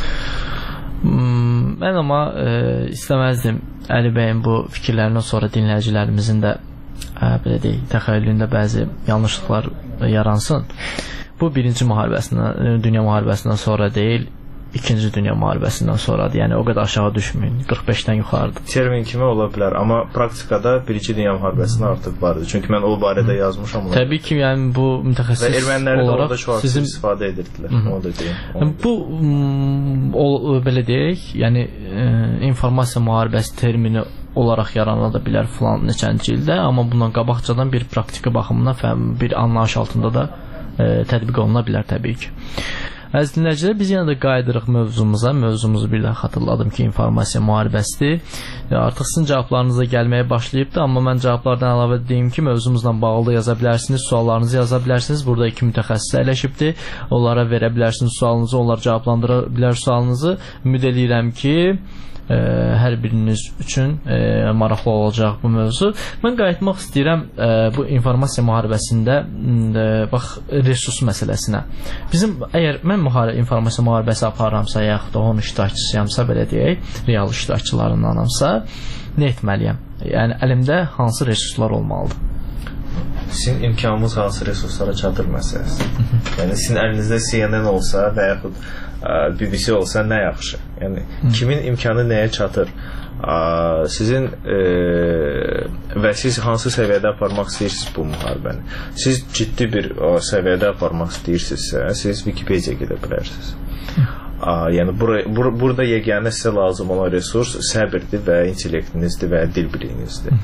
Hmm, mən amma e, istəməzdim Əli bəyin bu fikirlərindən sonra dinləyicilərimizin də e, belə deyək, təxəyyülündə bəzi yanlışlıqlar yaransın. Bu birinci müharibəsindən, dünya müharibəsindən sonra deyil, İkinci Dünya müharibəsindən sonradır. Yəni o qədər aşağı düşməyin. qırx beşdən yuxarıdır. Termin kimi ola bilər, amma praktikada Birinci Dünya müharibəsində artıq vardı. Çünki mən o barədə yazmışam. Təbii ki, yəni bu mütəxəssis və erməniləri olaraq orada çox sizin istifadə edirdilər. Onu da deyim. Onu bu o, belə deyək, yəni e, informasiya müharibəsi termini olaraq yarana da bilər filan neçənci ildə, amma bundan qabaqcadan bir praktiki baxımından bir anlayış altında da e, tətbiq oluna bilər təbii ki. Əziz dinləyicilər, biz yenə də qayıdırıq mövzumuza. Mövzumuzu bir daha xatırladım ki, informasiya müharibəsidir. Artıq sizin cavablarınıza gəlməyə başlayıbdır, amma mən cavablardan əlavə deyim ki, mövzumuzla bağlı da yaza bilərsiniz, suallarınızı yaza bilərsiniz. Burada iki mütəxəssis əyləşibdir. Onlara verə bilərsiniz sualınızı, onlar cavablandıra bilər sualınızı. Ümid edirəm ki, e, hər biriniz üçün e, maraqlı olacaq bu mövzu. Mən qayıtmaq istəyirəm e, bu informasiya müharibəsində e, bax resurs məsələsinə. Bizim əgər mən müharibə informasiya müharibəsi aparıramsa, yaxud da onun iştirakçısıyamsa, belə deyək, real iştirakçılarındanamsa, nə etməliyəm? Yəni əlimdə hansı resurslar olmalıdır? Sizin imkanınız hansı resurslara çatır məsələsi. Yəni sizin əlinizdə C N N olsa və yaxud B B C olsa nə yaxşı. Yəni kimin imkanı nəyə çatır? Sizin e, və siz hansı səviyyədə aparmaq istəyirsiniz bu müharibəni? Siz ciddi bir o, səviyyədə aparmaq istəyirsinizsə, siz Wikipedia gedə bilərsiniz. Yəni bura, bur burada yeganə sizə lazım olan resurs səbirdir və intellektinizdir və dil biliyinizdir.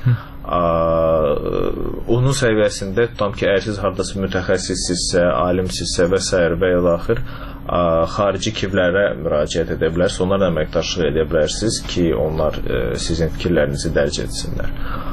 Onun səviyyəsində tutam ki, əgər siz haradasa mütəxəssissizsə, alimsizsə və s. və ilaxır xarici kivlərə müraciət edə bilərsiniz, onlarla əməkdaşlıq edə bilərsiniz ki, onlar e, sizin fikirlərinizi dərc etsinlər.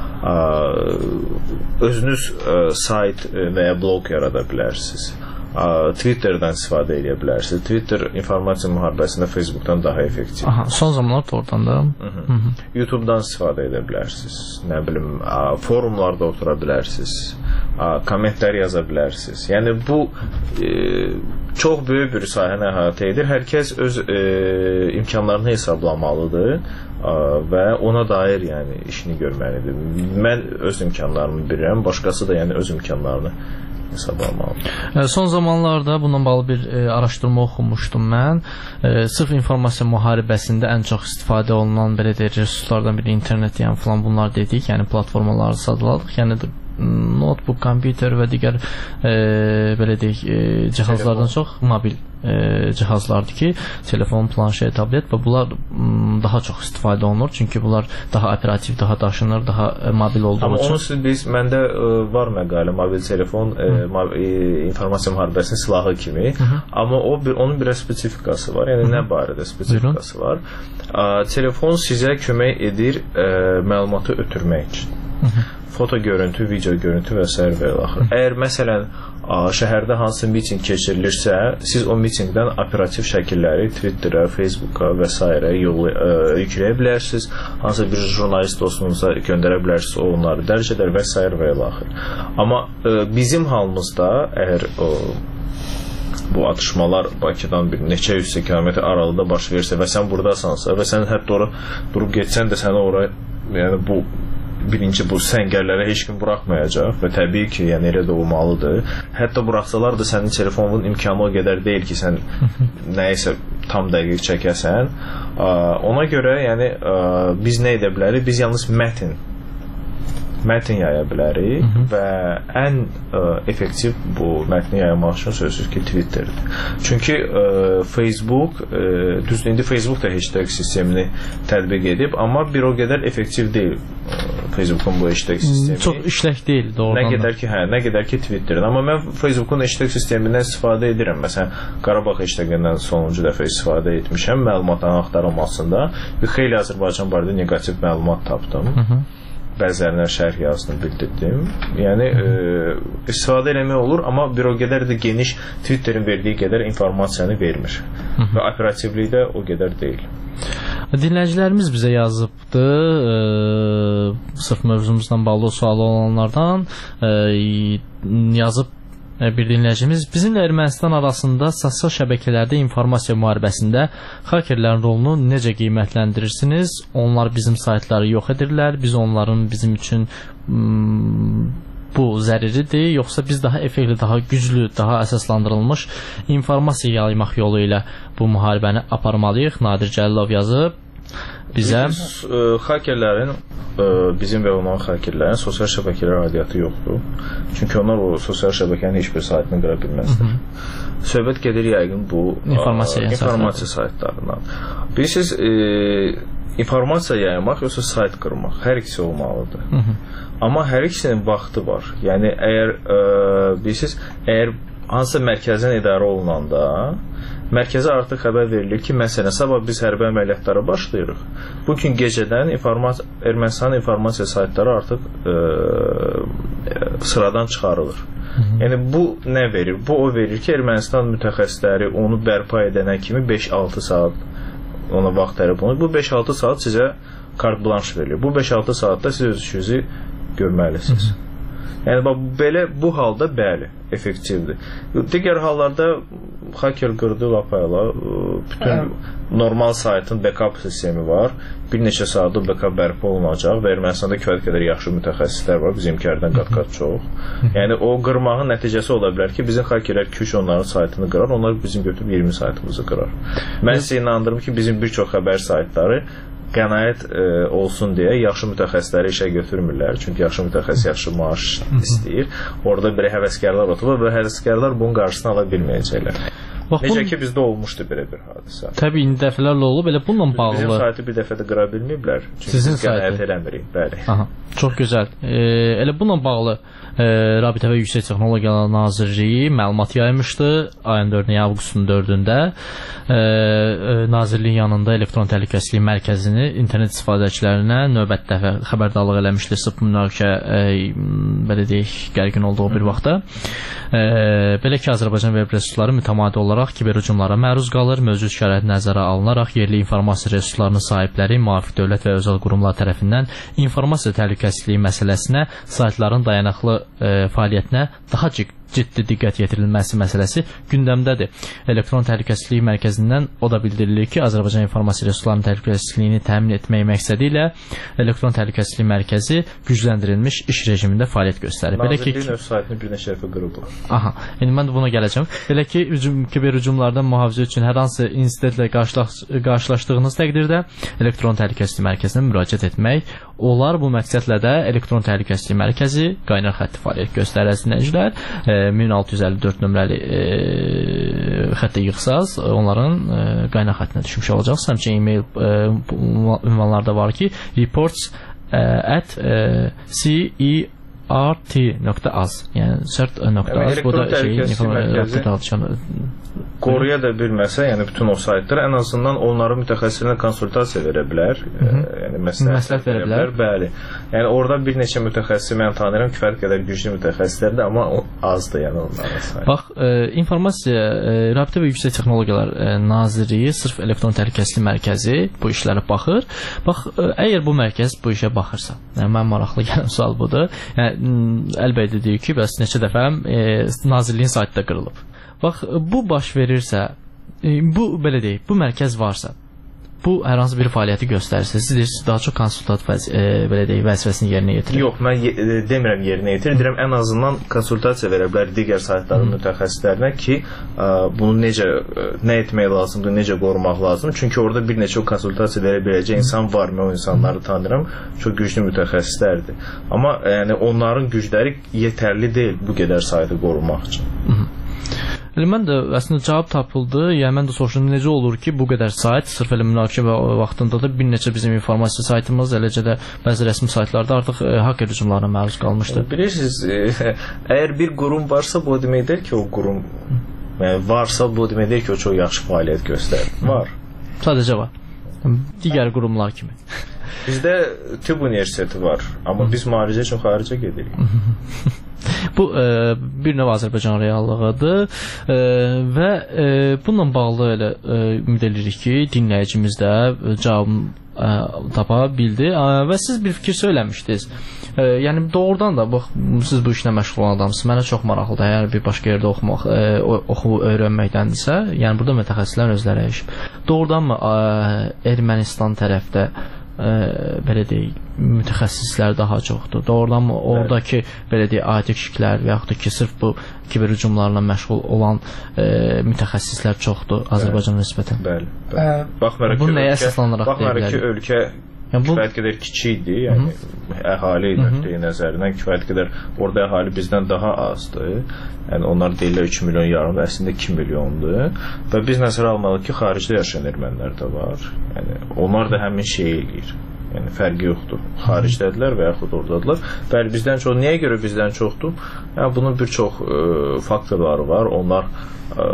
Özünüz e, sayt və ya blog yarada bilərsiniz. Twitter'dan istifadə edə bilərsiniz. Twitter informasiya müharibəsində Facebook'dan daha effektiv. Aha, son zamanlarda oradan da. Hı -hı. YouTube'dan istifadə edə bilərsiniz. Nə bilim, forumlarda otura bilərsiniz. Kommentlər yaza bilərsiniz. Yəni bu e, çox böyük bir sahəni əhatə edir. Hər kəs öz e, imkanlarını hesablamalıdır və ona dair yəni işini görməlidir. Mən öz imkanlarımı bilirəm, başqası da yəni öz imkanlarını hesablamalıdır. Son zamanlarda bununla bağlı bir e, araşdırma oxumuşdum mən. E, sırf informasiya müharibəsində ən çox istifadə olunan belə deyək resurslardan biri internet, yəni falan bunlar dedik, yəni platformaları sadladıq. Yəni notebook, kompüter və digər e, belə deyək e, cihazlardan çox mobil e, cihazlardır ki, telefon, planşet, tablet və bunlar m, daha çox istifadə olunur. Çünki bunlar daha operativ, daha daşınır, daha e, mobil olduğu Amma üçün. Amma onu biz, məndə e, var məqalə, mobil telefon e, e, informasiya müharibəsinin silahı kimi. Hı -hı. Amma o bir, onun bir spesifikası var. Yəni Hı -hı. nə barədə spesifikası Buyurun. var? E, telefon sizə kömək edir e, məlumatı ötürmək üçün. Hı -hı. Foto görüntü, video görüntü və s. və ilaxır. Əgər məsələn şəhərdə hansı miting keçirilirsə, siz o mitingdən operativ şəkilləri Twitter'a, Facebook'a və s. yolu yükləyə bilərsiniz. Hansı bir jurnalist dostunuza göndərə bilərsiniz, o onları dərc edər və s. və ilaxır. Amma bizim halımızda əgər o bu atışmalar Bakıdan bir neçə yüz kilometr aralıqda baş verirsə və sən buradasansa və sən hətta ora durub getsən də səni ora, yəni bu birinci bu səngərlərə heç kim buraxmayacaq və təbii ki, yəni elə də olmalıdır. Hətta buraxsalar da sənin telefonun imkanı o qədər deyil ki, sən nəyisə tam dəqiq çəkəsən. Ona görə yəni biz nə edə bilərik? Biz yalnız mətn mətn yaya bilərik Hı -hı. və ən ə, effektiv bu mətni yaymaq üçün sözsüz ki, Twitter'dir. Çünki ə, Facebook, ə, düzdür, indi Facebook da hashtag sistemini tətbiq edib, amma bir o qədər effektiv deyil ə, Facebook'un bu hashtag sistemi. Çox işlək deyil doğrudan. Nə qədər ki, hə, nə qədər ki Twitter'ın. Amma mən Facebook'un hashtag sistemindən istifadə edirəm. Məsələn, Qarabağ hashtag-indən sonuncu dəfə istifadə etmişəm məlumatların axtarılmasında və xeyli Azərbaycan barədə negativ məlumat tapdım. Hı -hı. Bəzilərinə şərh yazdım, bildirdim. Yəni e, istifadə eləmək olur, amma bir o qədər də geniş Twitter'in verdiyi qədər informasiyanı vermir. Hı -hı. Və operativlikdə o qədər deyil. Dinləyicilərimiz bizə yazıbdı, e, sırf mövzumuzdan bağlı sualı olanlardan e, yazıb bir dinləyicimiz, bizimlə Ermənistan arasında sosial şəbəkələrdə informasiya müharibəsində hakerlərin rolunu necə qiymətləndirirsiniz? Onlar bizim saytları yox edirlər, biz onların bizim üçün mm, bu zəruridir, yoxsa biz daha effektiv, daha güclü, daha əsaslandırılmış informasiya yaymaq yolu ilə bu müharibəni aparmalıyıq? Nadir Cəlilov yazıb bizə. Hakerlərin, bizim və onların hakerlərin sosial şəbəkələr aidiyyatı yoxdur. Çünki onlar o sosial şəbəkənin heç bir saytını qıra bilməzdir. Söhbət gedir yəqin bu informasiya, informasiya saytlarından. Bilirsiniz, e, informasiya yaymaq yoxsa sayt qırmaq, hər ikisi olmalıdır. Hı -hı. Amma hər ikisinin vaxtı var. Yəni, əgər e, bilirsiniz, əgər hansısa mərkəzdən idarə olunanda mərkəzə artıq xəbər verilir ki, məsələn, sabah biz hərbi əməliyyatlara başlayırıq. Bugün gecədən informasiya, Ermənistanın informasiya saytları artıq e, sıradan çıxarılır. Hı -hı. Yəni, bu nə verir? Bu o verir ki, Ermənistan mütəxəssisləri onu bərpa edənə kimi beş altı saat ona vaxt tələb olunur. Bu beş altı saat sizə kart blanş verilir. Bu beş altı saatda siz öz işinizi görməlisiniz. Yəni bax belə bu halda bəli, effektivdir. Digər hallarda hacker qırdı lapayla bütün normal saytın backup sistemi var. Bir neçə saatda backup bərpa olunacaq və Ermənistanda kifayət qədər yaxşı mütəxəssislər var, bizimkilərdən qat-qat çox. Yəni o qırmağın nəticəsi ola bilər ki, bizim hackerlər iki üç onların saytını qırar, onlar bizim götürüb iyirmi saytımızı qırar. Mən sizə inandırım ki, bizim bir çox xəbər saytları qənaət e, olsun deyə yaxşı mütəxəssisləri işə götürmürlər. Çünki yaxşı mütəxəssis yaxşı maaş istəyir. Orada belə həvəskarlar oturur və həvəskarlar bunun qarşısını ala bilməyəcəklər. Bax, necə bu... ki, bizdə olmuşdu belə bir hadisə. Təbii, indi dəfələrlə olub, elə bununla bağlı. Bizim saytı bir dəfə də qıra bilməyiblər. Çünki sizin biz qənaət eləmirik. Bəli. Aha, çox gözəl. E, elə bununla bağlı e, Rabitə və Yüksək Texnologiyalar Nazirliyi məlumat yaymışdı. Ayın dördündə, avqustun dördündə e, e, Nazirliyin yanında elektron təhlükəsizlik mərkəzini internet istifadəçilərinə növbəti dəfə xəbərdarlıq eləmişdi. Sırf münaqişə e, belə deyək, gərgin olduğu bir vaxtda. E, belə ki, Azərbaycan web resursları mütəmadi olaraq kiber hücumlara məruz qalır. Mövcud şərait nəzərə alınaraq yerli informasiya resurslarının sahibləri müvafiq dövlət və özəl qurumlar tərəfindən informasiya təhlükəsizliyi məsələsinə, saytların dayanıqlı e, fəaliyyətinə daha ciddi diqqət yetirilməsi məsələsi gündəmdədir. Elektron təhlükəsizlik mərkəzindən o da bildirilir ki, Azərbaycan informasiya resurslarının təhlükəsizliyini təmin etmək məqsədi ilə elektron təhlükəsizlik mərkəzi gücləndirilmiş iş rejimində fəaliyyət göstərir. Belə ki, Nazirliyin öz saytını bir neçə dəfə qırıb. Aha, indi mən də buna gələcəm. Belə ki, hücum, kiber hücumlardan mühafizə üçün hər hansı insidentlə qarşılaş, qarşılaşdığınız təqdirdə elektron təhlükəsizlik mərkəzinə müraciət etmək olar. Bu məqsədlə də elektron təhlükəsizlik mərkəzi qaynar xətti fəaliyyət göstərər dinləyicilər. E, min altı yüz əlli dörd nömrəli e, xəttə yığsaz, onların e, qaynar xəttinə düşmüş olacaqsınız. Həmçinin e-mail e, ünvanlarda var ki, reports e, at e, c e r t nöqtə az, yəni cert nöqtə az. Bu da şey, informasiya qoruya da bilməsə, yəni bütün o saytlar ən azından onların mütəxəssislərinə konsultasiya verə bilər, e, yəni məsləhət verə bilər. Bəli. Yəni orada bir neçə mütəxəssis mən tanıyıram, kifayət qədər güclü mütəxəssislərdir, amma o azdır, yəni onların sayı. Bax, e, informasiya e, Rabitə və Yüksək Texnologiyalar e, Nazirliyi sırf elektron təhlükəsizlik mərkəzi bu işlərə baxır. Bax, e, əgər bu mərkəz bu işə baxırsa, yəni mən maraqlı gələn sual budur. Yəni əlbəttə deyir ki, bəs neçə dəfə e, Nazirliyin saytı da qırılıb. Bax, bu baş verirsə, bu belə deyək, bu mərkəz varsa, bu hər hansı bir fəaliyyəti göstərirsə, siz deyirsiniz, daha çox konsultat vəz e, belə deyək, vəzifəsini yerinə yetirir. Yox, mən ye demirəm yerinə yetirir, deyirəm ən azından konsultasiya verə bilər digər saytların mütəxəssislərinə ki, ə, bunu necə, nə etmək lazımdır, necə qorumaq lazımdır. Çünki orada bir neçə konsultasiya verə biləcək insan var, mən o insanları tanıyıram, çox güclü mütəxəssislərdir. Amma yəni, onların gücləri yetərli deyil bu qədər saytı qorumaq üçün. Hı -hı. Elə mən də əslində cavab tapıldı. Yəni mən də soruşdum, necə olur ki, bu qədər sayt sırf elə münaqişə vaxtında da bir neçə bizim informasiya saytımız, eləcə də bəzi rəsmi saytlarda artıq e, hacker hücumlarına məruz qalmışdı. Bilirsiniz, e, əgər bir qurum varsa, bu deməkdir ki, o qurum yəni, varsa, bu deməkdir ki, o çox yaxşı fəaliyyət göstərir. Var. Sadəcə var. Digər qurumlar kimi. Bizdə tibb universiteti var, amma biz müalicə üçün xaricə gedirik. Bu e, bir növ Azərbaycan reallığıdır e, və e, bununla bağlı elə e, ümid edirik ki, dinləyicimiz də cavabını e, tapa bildi e, və siz bir fikir söyləmişdiniz. E, yəni doğrudan da bax, siz bu işlə məşğul olan adamsınız. Mənə çox maraqlıdır. Əgər bir başqa yerdə oxumaq, e, oxu öyrənməkdəndirsə, yəni burada mütəxəssislər özləri işib. Doğrudanmı e, Ermənistan tərəfdə Ə, belə deyək, mütəxəssislər daha çoxdur. Doğrudanmı oradakı belə deyək, adi kişilər və yaxud da ki, sırf bu kiber hücumlarla məşğul olan ə, mütəxəssislər çoxdur Azərbaycan nisbətən? Bəli. bəli. Baxmayaraq bu nəyə əsaslanaraq baxmayaraq ki, ölkə yəni, bu... kifayət qədər kiçikdir, yəni Hı -hı. əhali nöqteyi nəzərindən kifayət qədər, orada əhali bizdən daha azdır. Yəni onlar deyirlər üç milyon yarım, əslində iki milyondur. Və biz nəzərə almalıyıq ki, xaricdə yaşayan ermənilər də var. Yəni onlar da həmin şey eləyir. Yəni fərqi yoxdur. Xaricdədirlər və yaxud oradadılar. Bəli, bizdən çox. Niyə görə bizdən çoxdur? Yəni bunun bir çox ə, faktorları var. Onlar ə,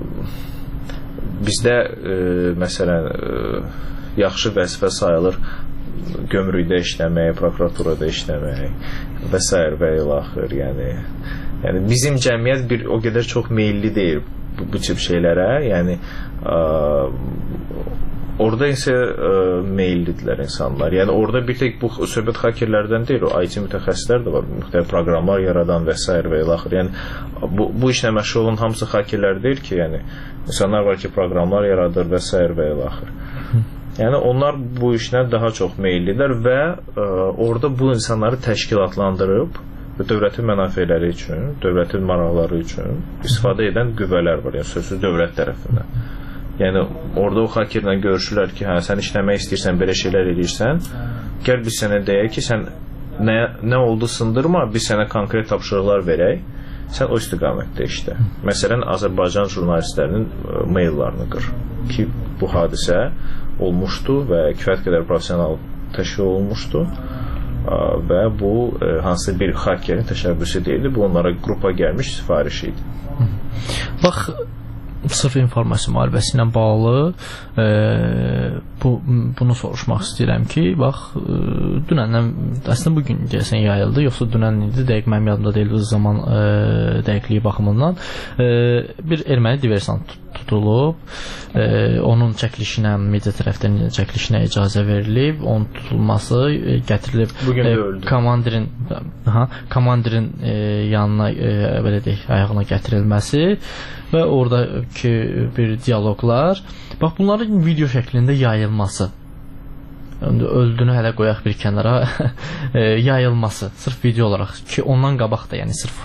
bizdə ə, məsələn ə, yaxşı vəzifə sayılır gömrükdə işləmək, prokuraturada işləmək və s. və ilaxır. Yəni, yəni bizim cəmiyyət bir o qədər çox meyilli deyil bu, bu tip şeylərə. Yəni ə, orada isə ə, meyillidirlər insanlar. Yəni orada bir tek bu söhbət hakerlərdən deyil, o I T mütəxəssislər də var, müxtəlif proqramlar yaradan və s. və ilaxır. Yəni bu, bu işlə məşğul olan hamısı hakerlər deyil ki, yəni insanlar var ki, proqramlar yaradır və s. və ilaxır. Yəni onlar bu işlə daha çox meyillidirlər və ə, orada bu insanları təşkilatlandırıb və dövlətin mənafeləri üçün, dövlətin maraqları üçün istifadə edən qüvvələr var, yəni sözsüz dövlət tərəfindən. Yəni orada o hakerlə görüşürlər ki, hə, sən işləmək istəyirsən, belə şeylər edirsən, gəl biz sənə deyək ki, sən nə, nə oldu sındırma, biz sənə konkret tapşırıqlar verək, sən o istiqamətdə işlə. Məsələn, Azərbaycan jurnalistlərinin ə, maillarını qır ki, bu hadisə olmuşdu və kifayət qədər professional təşkil olunmuşdu ə, və bu ə, hansı bir hakerin təşəbbüsü deyildi, bu onlara qrupa gəlmiş sifarişi idi. Bax, sırf informasiya müharibəsi ilə bağlı e, bu, bunu soruşmaq istəyirəm ki, bax, e, dünəndən, əslində bugün deyəsən yayıldı, yoxsa dünən idi, dəqiq mənim yadımda deyildi zaman e, dəqiqliyi baxımından. E, bir erməni diversant tutulub, e, onun çəkilişinə, media tərəfdən çəkilişinə icazə verilib, onun tutulması e, gətirilib bugün e, də öldü. Komandirin, aha, komandirin e, yanına, e, belə deyək, ayağına gətirilməsi və oradakı bir dialoqlar, bax bunların video şəklində yayılması, öldüyünü hələ qoyaq bir kənara, e, yayılması, sırf video olaraq ki, ondan qabaq da, yəni sırf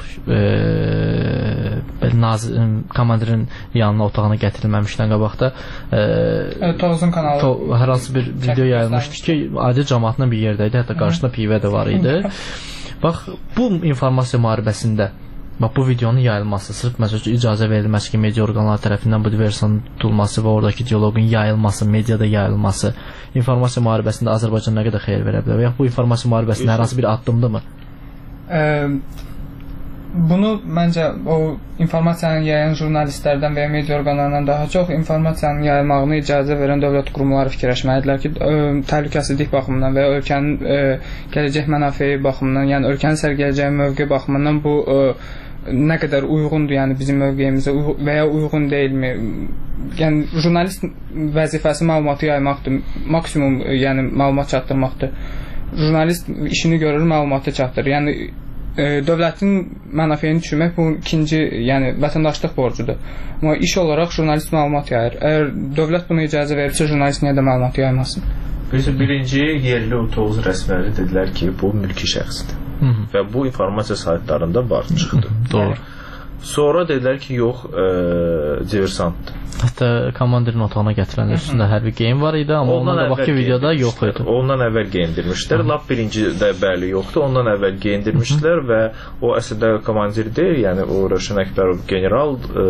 e, nazir, komandirin yanına, otağına gətirilməmişdən qabaq da e, Tovuzun kanalı to, hər hansı bir video yayılmışdı ki, adi cəmaatla bir yerdəydi, hətta qarşısında pivə də var idi. Bax, bu informasiya müharibəsində bax, bu videonun yayılması, sırf məsələn icazə verilməsi ki, media orqanları tərəfindən bu diversanın tutulması və oradakı dialoqun yayılması, mediada yayılması informasiya müharibəsində Azərbaycan nə qədər xeyir verə bilər və ya bu informasiya müharibəsində hər hansı bir addımdırmı? E, bunu məncə o informasiyanı yayan jurnalistlərdən və ya media orqanlarından daha çox informasiyanın yayılmağına icazə verən dövlət qurumları fikirləşməlidirlər ki, ə, təhlükəsizlik baxımından və ya ölkənin ə, gələcək mənafeyi baxımından, yəni ölkənin sərgələcəyi mövqe baxımından bu ə, nə qədər uyğundur, yəni bizim mövqeyimizə və ya uyğun deyilmi? Yəni jurnalist vəzifəsi məlumatı yaymaqdır, maksimum yəni məlumat çatdırmaqdır. Jurnalist işini görür, məlumatı çatdırır. Yəni e, dövlətin mənafeyini düşürmək bu ikinci, yəni vətəndaşlıq borcudur. Amma iş olaraq jurnalist məlumat yayır. Əgər dövlət buna icazə verirsə, jurnalist niyə də məlumat yaymasın? Birinci yerli Tovuz rəsmiləri dedilər ki, bu mülki şəxsdir. Hı -hı. Və bu informasiya saytlarında var çıxdı. Doğru. Sonra dedilər ki, yox, e, diversantdır. Hətta komandirin otağına gətirəndə üstündə hərbi geyim var idi, amma ondan, ondan qabaqki videoda yox idi. Ondan əvvəl geyindirmişdilər. Lap birincidə bəli yoxdur. Ondan əvvəl geyindirmişdilər və o əslində komandir deyil, yəni o Rövşən Əkbərov general e,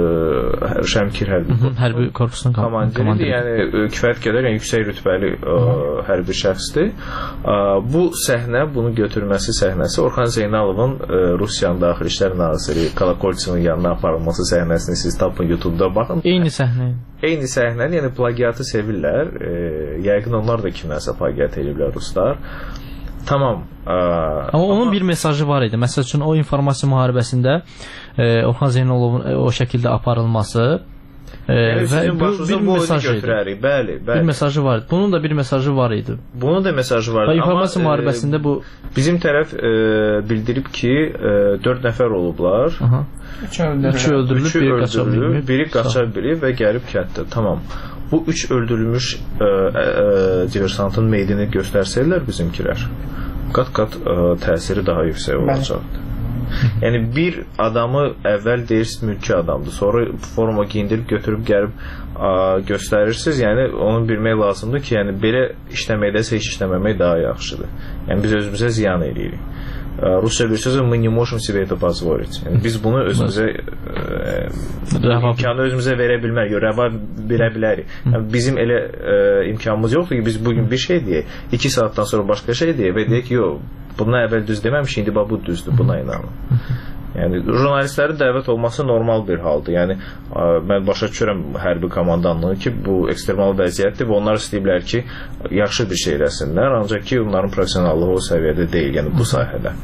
Şəmkir hərbi, hərbi korpusunun komandiridir. Yəni kifayət qədər yəni, yüksək rütbəli e, hərbi şəxsdir. E, bu səhnə, bunu götürməsi səhnəsi Orxan Zeynalovun e, Rusiyanın Daxili İşlər naziri Kolokolçinin yanına aparılması səhnəsini siz tapın YouTube-da baxın. Eyni səhnə. Eyni səhnə, yəni plagiatı sevirlər. E, yəqin onlar da kiməsə plagiat ediblər ruslar. Tamam. E, amma onun amma... bir mesajı var idi. Məsəl üçün o informasiya müharibəsində e, Orxan Zeynalovun e, o şəkildə aparılması e, yəni, və bu bir mesaj idi. Bəli, bəli. Bir mesajı var idi. Bunun da bir mesajı var idi. Bunun da mesajı var idi. İnformasiya müharibəsində e, bu bizim tərəf e, bildirib ki, e, dörd nəfər olublar. Aha. Üç öldürülüb, üç öldürülüb, üçü biri öldürülüb, biri qaça bilib və gəlib kətdə. Tamam. Bu üç öldürülmüş e, e, diversantın meydini göstərsələr bizimkilər, qat-qat e, təsiri daha yüksək olacaqdır. Yəni bir adamı əvvəl deyirsiniz mülki adamdır, sonra forma giyindirib götürüb gəlib ə, göstərirsiniz. Yəni onu bilmək lazımdır ki, yəni belə işləməkdəsə heç işləməmək daha yaxşıdır. Yəni biz özümüzə ziyan edirik. Rusya bir sözü мы не можем себе это позволить. Yəni biz bunu özümüzə ə, imkanı özümüzə verə bilmərik, rəva verə bilərik. Yəni bizim elə ə, imkanımız yoxdur ki, biz bugün bir şey deyək, iki saatdan sonra başqa şey deyək və deyək ki, yox, bundan əvvəl düz deməmiş, indi bu düzdür, buna inanın. Yəni jurnalistlərin dəvət olması normal bir haldır. Yəni ə, mən başa düşürəm hərbi komandanlığı ki, bu ekstremal vəziyyətdir və onlar istəyiblər ki, yaxşı bir şey eləsinlər, ancaq ki, onların professionallığı o səviyyədə deyil, yəni bu sahədə.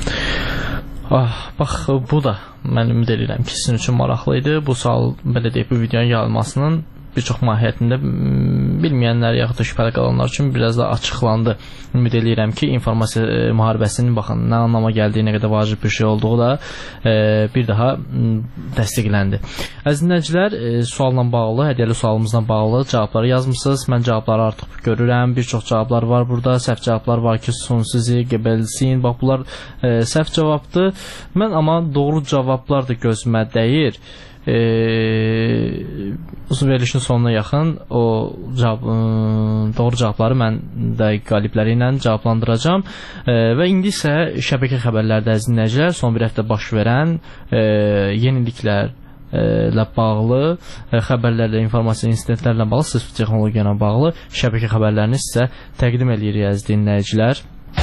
Ah, bax, bu da mən ümid edirəm ki, sizin üçün maraqlı idi. Bu sual, belə deyək, bu videonun yayılmasının bir çox mahiyyətində bilməyənlər yaxud da şübhəli qalanlar üçün biraz da açıqlandı. Ümid edirəm ki, informasiya müharibəsinin baxın nə anlama gəldiyi, nə qədər vacib bir şey olduğu da e, bir daha təsdiqləndi. Əziz dinləyicilər, e, sualla bağlı, hədiyyəli sualımızla bağlı cavabları yazmısınız. Mən cavabları artıq görürəm. Bir çox cavablar var burada. Səhv cavablar var ki, son sizi, gebelsin. Bax, bunlar e, səhv cavabdır. Mən amma doğru cavablar da gözümə dəyir. E, uzun verilişin sonuna yaxın o cavab, e, doğru cavabları mən də qalibləri ilə cavablandıracağım. E, və indi isə şəbəkə xəbərlərdə əziz dinləyicilər, son bir həftə baş verən e, yeniliklər ilə bağlı, xəbərlərlə, informasiya insidentlərlə bağlı, sırf texnologiya ilə bağlı şəbəkə xəbərlərini sizə təqdim edirik əziz dinləyicilər.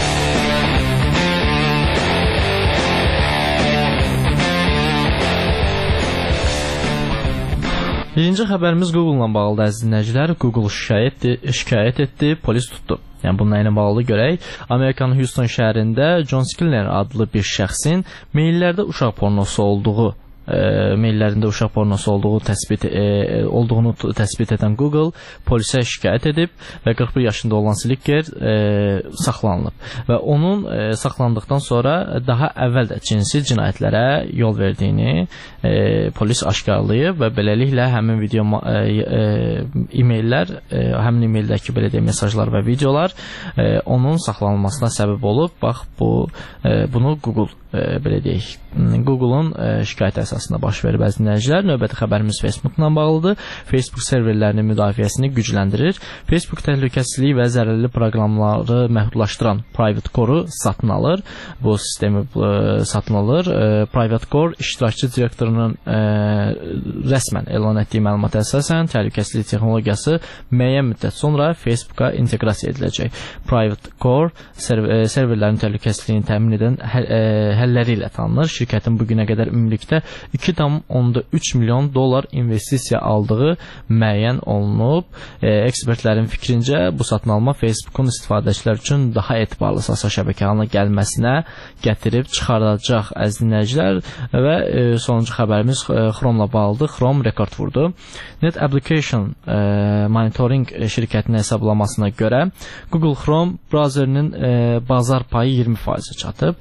Birinci xəbərimiz Google-la bağlıdır əziz dinləyicilər. Google şikayət, şikayət etdi, polis tutdu. Yəni bununla ilə bağlı görək. Amerikanın Houston şəhərində John Skiller adlı bir şəxsin maillərdə uşaq pornosu olduğu E, maillərində uşaq pornosu olduğu təsbit, e, olduğunu təsbit edən Google polisə şikayət edib və qırx bir yaşında olan Slicker e, saxlanılıb və onun e, saxlandıqdan sonra daha əvvəl də cinsi cinayətlərə yol verdiyini e, polis aşkarlayıb və beləliklə həmin video e, e, e-maillər, e, həmin e-maildəki belə deyək mesajlar və videolar e, onun saxlanılmasına səbəb olub. Bax, bu e, bunu Google e, belə deyək Google-un e, şikayət əsasında baş verib əziz dinləyicilər. Növbəti xəbərimiz Facebook-la bağlıdır. Facebook serverlərinin müdafiəsini gücləndirir. Facebook təhlükəsizlik və zərərli proqramları məhdudlaşdıran Private Core-u satın alır. Bu sistemi e, satın alır. E, Private Core iştirakçı direktorunun e, rəsmən elan etdiyi məlumata əsasən təhlükəsizlik texnologiyası müəyyən müddət sonra Facebook-a inteqrasiya ediləcək. Private Core server, serverlərin təhlükəsizliyini təmin edən hə, e, həlləri ilə tanınır. Şirkətin bugünə qədər ümumilikdə iki nöqtə üç milyon dollar investisiya aldığı müəyyən olunub. E, ekspertlərin fikrincə bu satın alma Facebookun istifadəçilər üçün daha etibarlı sosial şəbəkə halına gəlməsinə gətirib çıxardacaq əziz dinləyicilər. Və e, sonuncu xəbərimiz e, Chrome-la bağlıdır. Chrome rekord vurdu. Net Application e, Monitoring şirkətinin hesablamasına görə Google Chrome browserinin e, bazar payı iyirmi faiz çatıb.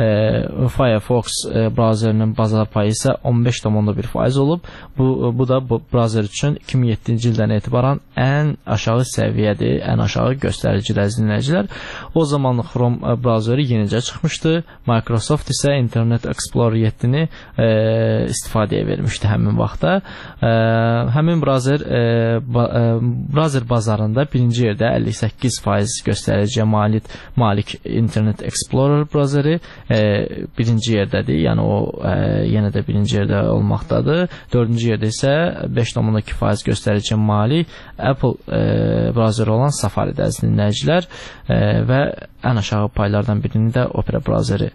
E, Firefox e, browserinin bazar payı isə on beş nöqtə bir faiz olub. Bu, bu da bu browser üçün iki min yeddinci ildən etibarən ən aşağı səviyyədir, ən aşağı göstəricidir əziz dinləyicilər. O zaman Chrome browseri yenicə çıxmışdı. Microsoft isə Internet Explorer yeddini e, istifadəyə vermişdi həmin vaxtda. E, həmin browser e, ba, e, browser bazarında birinci yerdə əlli səkkiz faiz göstəriciyə malik, malik Internet Explorer browseri e, birinci yerdədir. Yəni o e, yenə də birinci yerdə olmaqdadır. Dördüncü yerdə isə beş nöqtə iki faiz göstəriciyə malik Apple e, browseri olan Safari-də əziz dinləyicilər e, və ən aşağı paylardan birini də Opera browseri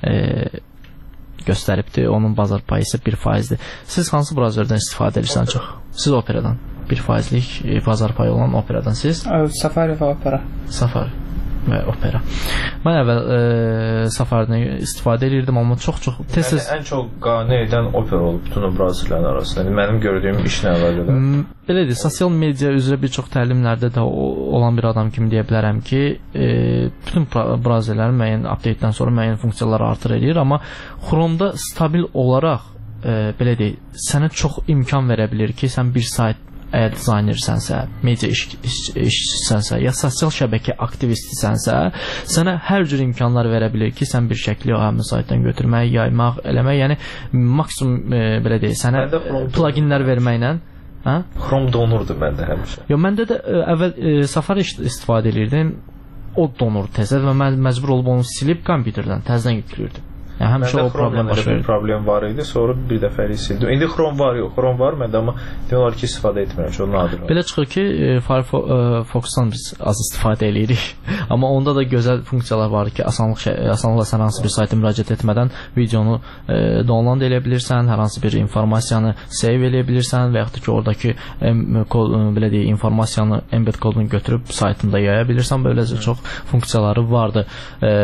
e, göstəribdir. Onun bazar payı isə bir faizdir. Siz hansı browserdən istifadə edirsən çox? Siz Operadan. bir faizlik e, bazar payı olan Operadan siz? Safari və Opera. Safari və Opera. Mən əvvəl e, Safari-dən istifadə edirdim, amma çox-çox tez yəni, ən çox qane edən Opera olub bütün o browserlərin arasında. Yəni, mənim gördüyüm işlə əlaqədar. Belədir, sosial media üzrə bir çox təlimlərdə də olan bir adam kimi deyə bilərəm ki, e, bütün browserlərin müəyyən update-dən sonra müəyyən funksiyaları artır edir, amma Chrome-da stabil olaraq e, belə deyək, sənə çox imkan verə bilir ki, sən bir sayt əgər dizaynersənsə, media iş, iş, işçisənsə, ya sosial şəbəkə aktivistisənsə, sənə hər cür imkanlar verə bilir ki, sən bir şəkli o həmin saytdan götürmək, yaymaq, eləmək, yəni maksimum e, belə deyək, sənə pluginlər verməklə. Hə? Chrome donurdu məndə həmişə. Yo, məndə də ə, əvvəl ə, Safari istifadə edirdim. O donur tezər və mən məcbur olub onu silib kompüterdən təzədən yükləyirdim. Yəni həmişə o problem baş verir. Problem var idi, sonra bir dəfəlik sildim. İndi Chrome var, yox, Chrome var məndə, amma deyiyorlar ki, istifadə etmirəm, çox nadir. Belə çıxır ki, Firefox-dan biz az istifadə edirik. Amma onda da gözəl funksiyalar var ki, asanlıq asanlıqla sən hansı bir sayta müraciət etmədən videonu e, download edə bilirsən, hər hansı bir informasiyanı save edə bilirsən və yaxud da ki, oradakı em, kod, belə deyək, informasiyanı embed kodunu götürüb saytında yaya bilirsən. Böyləcə çox funksiyaları vardı e,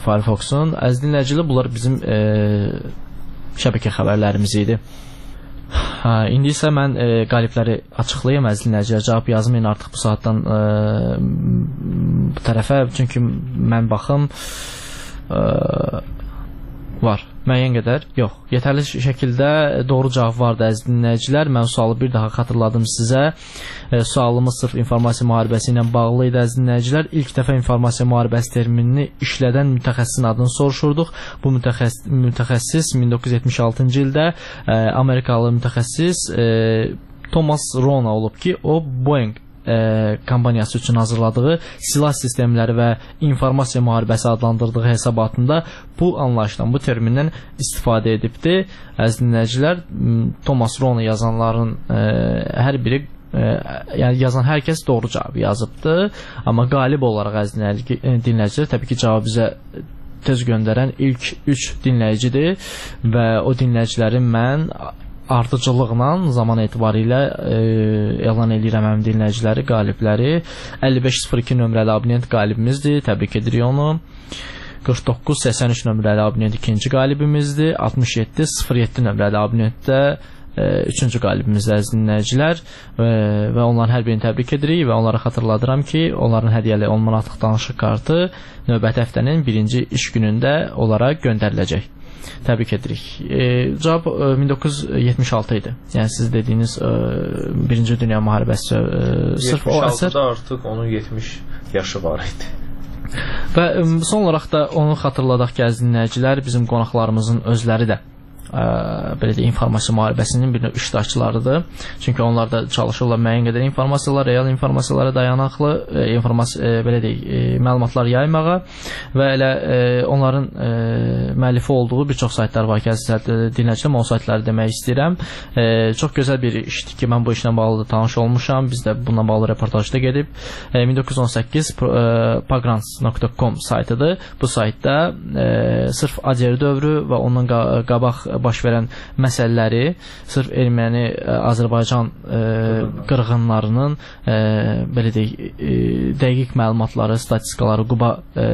Firefox-un. Əziz dinləyicilər, bunlar bizim e, şəbəkə xəbərlərimiz idi. Hə, indi isə mən e, qalibləri açıqlayım, əziz dinləyicilər. Cavab yazmayın artıq bu saatdan e, bu tərəfə, çünki mən baxım e, var. Müəyyən qədər yox. Yetərli şəkildə doğru cavab vardı, əziz dinləyicilər. Mən sualı bir daha xatırladım sizə. E, sualımız sırf informasiya müharibəsi ilə bağlı idi, əziz dinləyicilər. İlk dəfə informasiya müharibəsi terminini işlədən mütəxəssisin adını soruşurduq. Bu mütəxəssis, mütəxəssis min doqquz yüz yetmiş altıncı ildə e, Amerikalı mütəxəssis e, Thomas Rona olub ki, o Boeing E, kampaniyası üçün hazırladığı silah sistemləri və informasiya müharibəsi adlandırdığı hesabatında bu anlayışdan, bu termindən istifadə edibdi. Əziz dinləyicilər, Thomas Rona yazanların e, hər biri e, yəni yazan hər kəs doğru cavabı yazıbdı, amma qalib olaraq əziz dinləyicilər təbii ki cavabı bizə tez göndərən ilk üç dinləyicidir və o dinləyicilərin mən ardıcılıqla zaman etibarilə e, elan edirəm həmin dinləyiciləri, qalibləri. əlli beş sıfır iki nömrəli abonent qalibimizdir, təbrik edirik onu. qırx doqquz səksən üç nömrəli abonent ikinci qalibimizdir. altmış yeddi sıfır yeddi nömrəli abonentdə e, üçüncü qalibimizdir, əziz dinləyicilər. E, və onların hər birini təbrik edirik və onlara xatırladıram ki, onların hədiyyəli on manatlıq danışıq kartı növbəti həftənin birinci iş günündə onlara göndəriləcək. Təbrik edirik. E, cavab e, min doqquz yüz yetmiş altı idi. Yəni siz dediyiniz e, birinci Dünya müharibəsi e, sırf o əsər. yetmiş altıda artıq onun yetmiş yaşı var idi. Və e, son olaraq da onu xatırladaq ki, əziz dinləyicilər, bizim qonaqlarımızın özləri də ə, belə deyək, informasiya müharibəsinin bir növ iştirakçılarıdır. Çünki onlar da çalışırlar müəyyən qədər informasiyalar, real informasiyalara dayanaqlı e, informasiya e, belə deyək, e, məlumatlar yaymağa və elə e, onların e, müəllifi olduğu bir çox saytlar var ki, əziz dinləyicilər, o saytları demək istəyirəm. E, çox gözəl bir işdir ki, mən bu işlə bağlı tanış olmuşam. Biz də bununla bağlı reportajda gedib. E, min doqquz yüz on səkkiz pagrants nöqtə com saytıdır. Bu saytda e, sırf ADR dövrü və ondan qabaq baş verən məsələləri, sırf erməni Azərbaycan e, qırğınlarının e, belə deyək, e, dəqiq məlumatları, statistikaları, Quba e,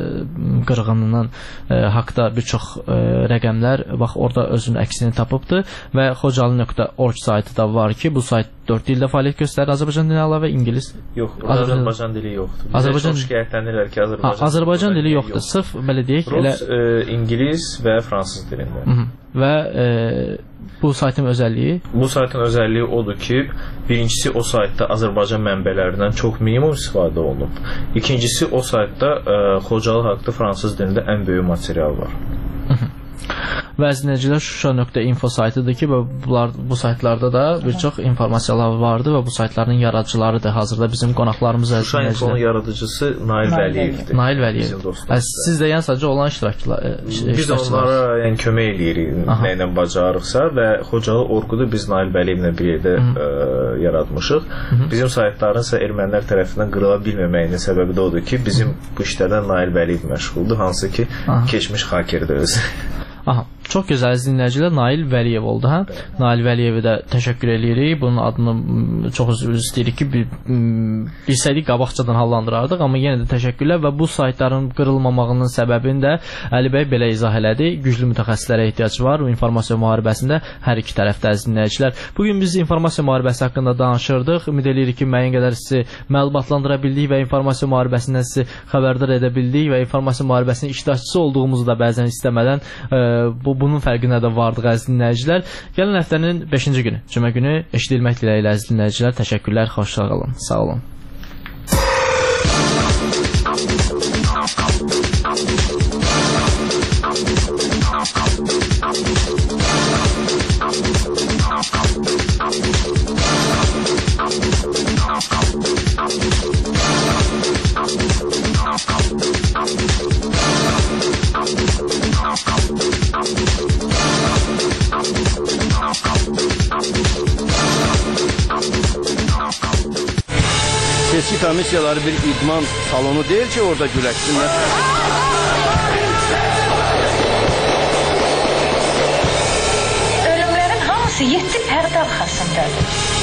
qırğınının e, haqda bir çox e, rəqəmlər bax orada özünün əksini tapıbdı və xocalı nöqtə org saytı da var ki, bu sayt dörd dildə fəaliyyət göstərir. Azərbaycan dili əlavə ingilis. Yox, Azərbaycan, Azərbaycan dili yoxdur. Azərbaycan çox şikayətlənirlər ki, Azərbaycan, ha, Azərbaycan dili yoxdur. yoxdur. Sırf belə deyək, Rus, elə e, ingilis və fransız dilində. Hı -hı. Və e, bu saytın özəlliyi? Bu saytın özəlliyi odur ki, birincisi o saytda Azərbaycan mənbələrindən çox minimum istifadə olunub. İkincisi o saytda e, Xocalı haqqında fransız dilində ən böyük material var. Hı -hı. Və əzinəcilər Şuşa nöqtə info saytıdır ki, və bunlar, bu saytlarda da bir çox informasiyalar vardı və bu saytların yaradıcılarıdır. Hazırda bizim qonaqlarımız Şuşa infonun yaradıcısı Nail Vəliyevdir. Nail Vəliyev. Siz də yəni sadəcə olan iştirakçılar. Biz onlara yəni kömək eləyirik nə ilə bacarıqsa və Xocalı orqudu biz Nail Vəliyevlə bir yerdə ə, yaratmışıq. Hı -hı. Bizim saytların isə ermənilər tərəfindən qırıla bilməməyinin səbəbi də odur ki, bizim bu işlərdən Nail Vəliyev məşğuldur, hansı ki, Aha. keçmiş hakerdir özü. Aha, çox gözəl dinləyicilər, Nail Vəliyev oldu, hə? Nail Vəliyevə də təşəkkür edirik. Bunun adını çox üzr istəyirik ki, bir, bilsəydik qabaqcadan hallandırardıq, amma yenə də təşəkkürlər və bu saytların qırılmamağının səbəbini də Əli bəy belə izah elədi. Güclü mütəxəssislərə ehtiyac var bu informasiya müharibəsində hər iki tərəfdə, əziz dinləyicilər. Bugün biz informasiya müharibəsi haqqında danışırdıq. Ümid edirik ki, müəyyən qədər sizi məlumatlandıra bildik və informasiya müharibəsindən sizi xəbərdar edə bildik və informasiya müharibəsinin iştirakçısı olduğumuzu da bəzən istəmədən e, Bu, bunun fərqinə də vardıq, əziz dinləyicilər. Gələn həftənin beşinci günü, cümə günü eşidilmək diləyilə, əziz dinləyicilər. Təşəkkürlər, xoşça qalın. Sağ olun. Seçki komissiyaları bir idman salonu deyil ki, orada güləşsinlər. Ölümlərin hamısı yeddi pərdə arxasındadır.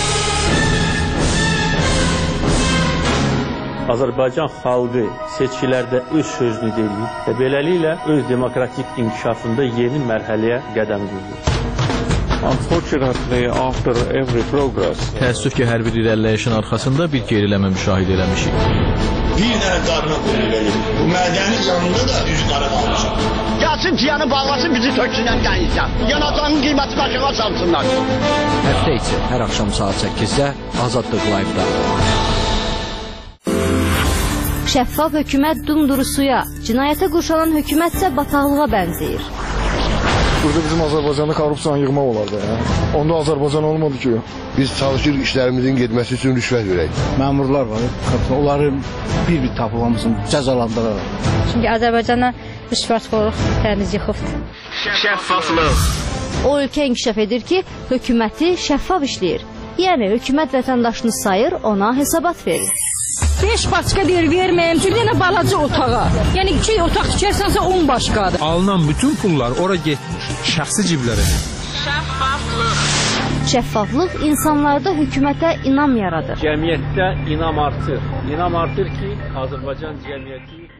Azərbaycan xalqı seçkilərdə öz sözünü deyir və beləliklə öz demokratik inkişafında yeni mərhələyə qədəm qoyur. Unfortunately, after every progress, təəssüf ki, hər bir irəliləyişin arxasında bir geriləmə müşahidə eləmişik. Bir dənə qarına qulluq edir. Bu mədəni canında da üz qara qalmışıq. Gəlsin ciyanı bağlasın, bizi töksünən dənizdən. Yanacağının qiyməti aşağı salsınlar. Həftə içi hər axşam saat səkkizdə Azadlıq Live-da. Şəffaf hökumət dumduru suya, cinayətə qurşanan hökumət isə bataqlığa bənzəyir. Burada bizim Azərbaycanda korrupsiyanı yığmaq olardı. Ya. Onda Azərbaycan olmadı ki. Biz çalışırıq işlərimizin getməsi üçün rüşvət verək. Məmurlar var, onların bir-bir tapılmasını cəzalandıraraq. Çünki Azərbaycana rüşvətxorluq təmiz yıxıbdır. Şəffaflıq. O ölkə inkişaf edir ki, hökuməti şəffaf işləyir. Yəni, hökumət vətəndaşını sayır, ona hesabat verir. beş başqa deyir, verməyəm ki, bir dənə balaca otağa. Yəni, iki otaq tikərsənsə on başqadır. Alınan bütün pullar ora getmir, şəxsi ciblərə. Şəffaflıq. Şəffaflıq insanlarda hökumətə inam yaradır. Cəmiyyətdə inam artır. İnam artır ki, Azərbaycan cəmiyyəti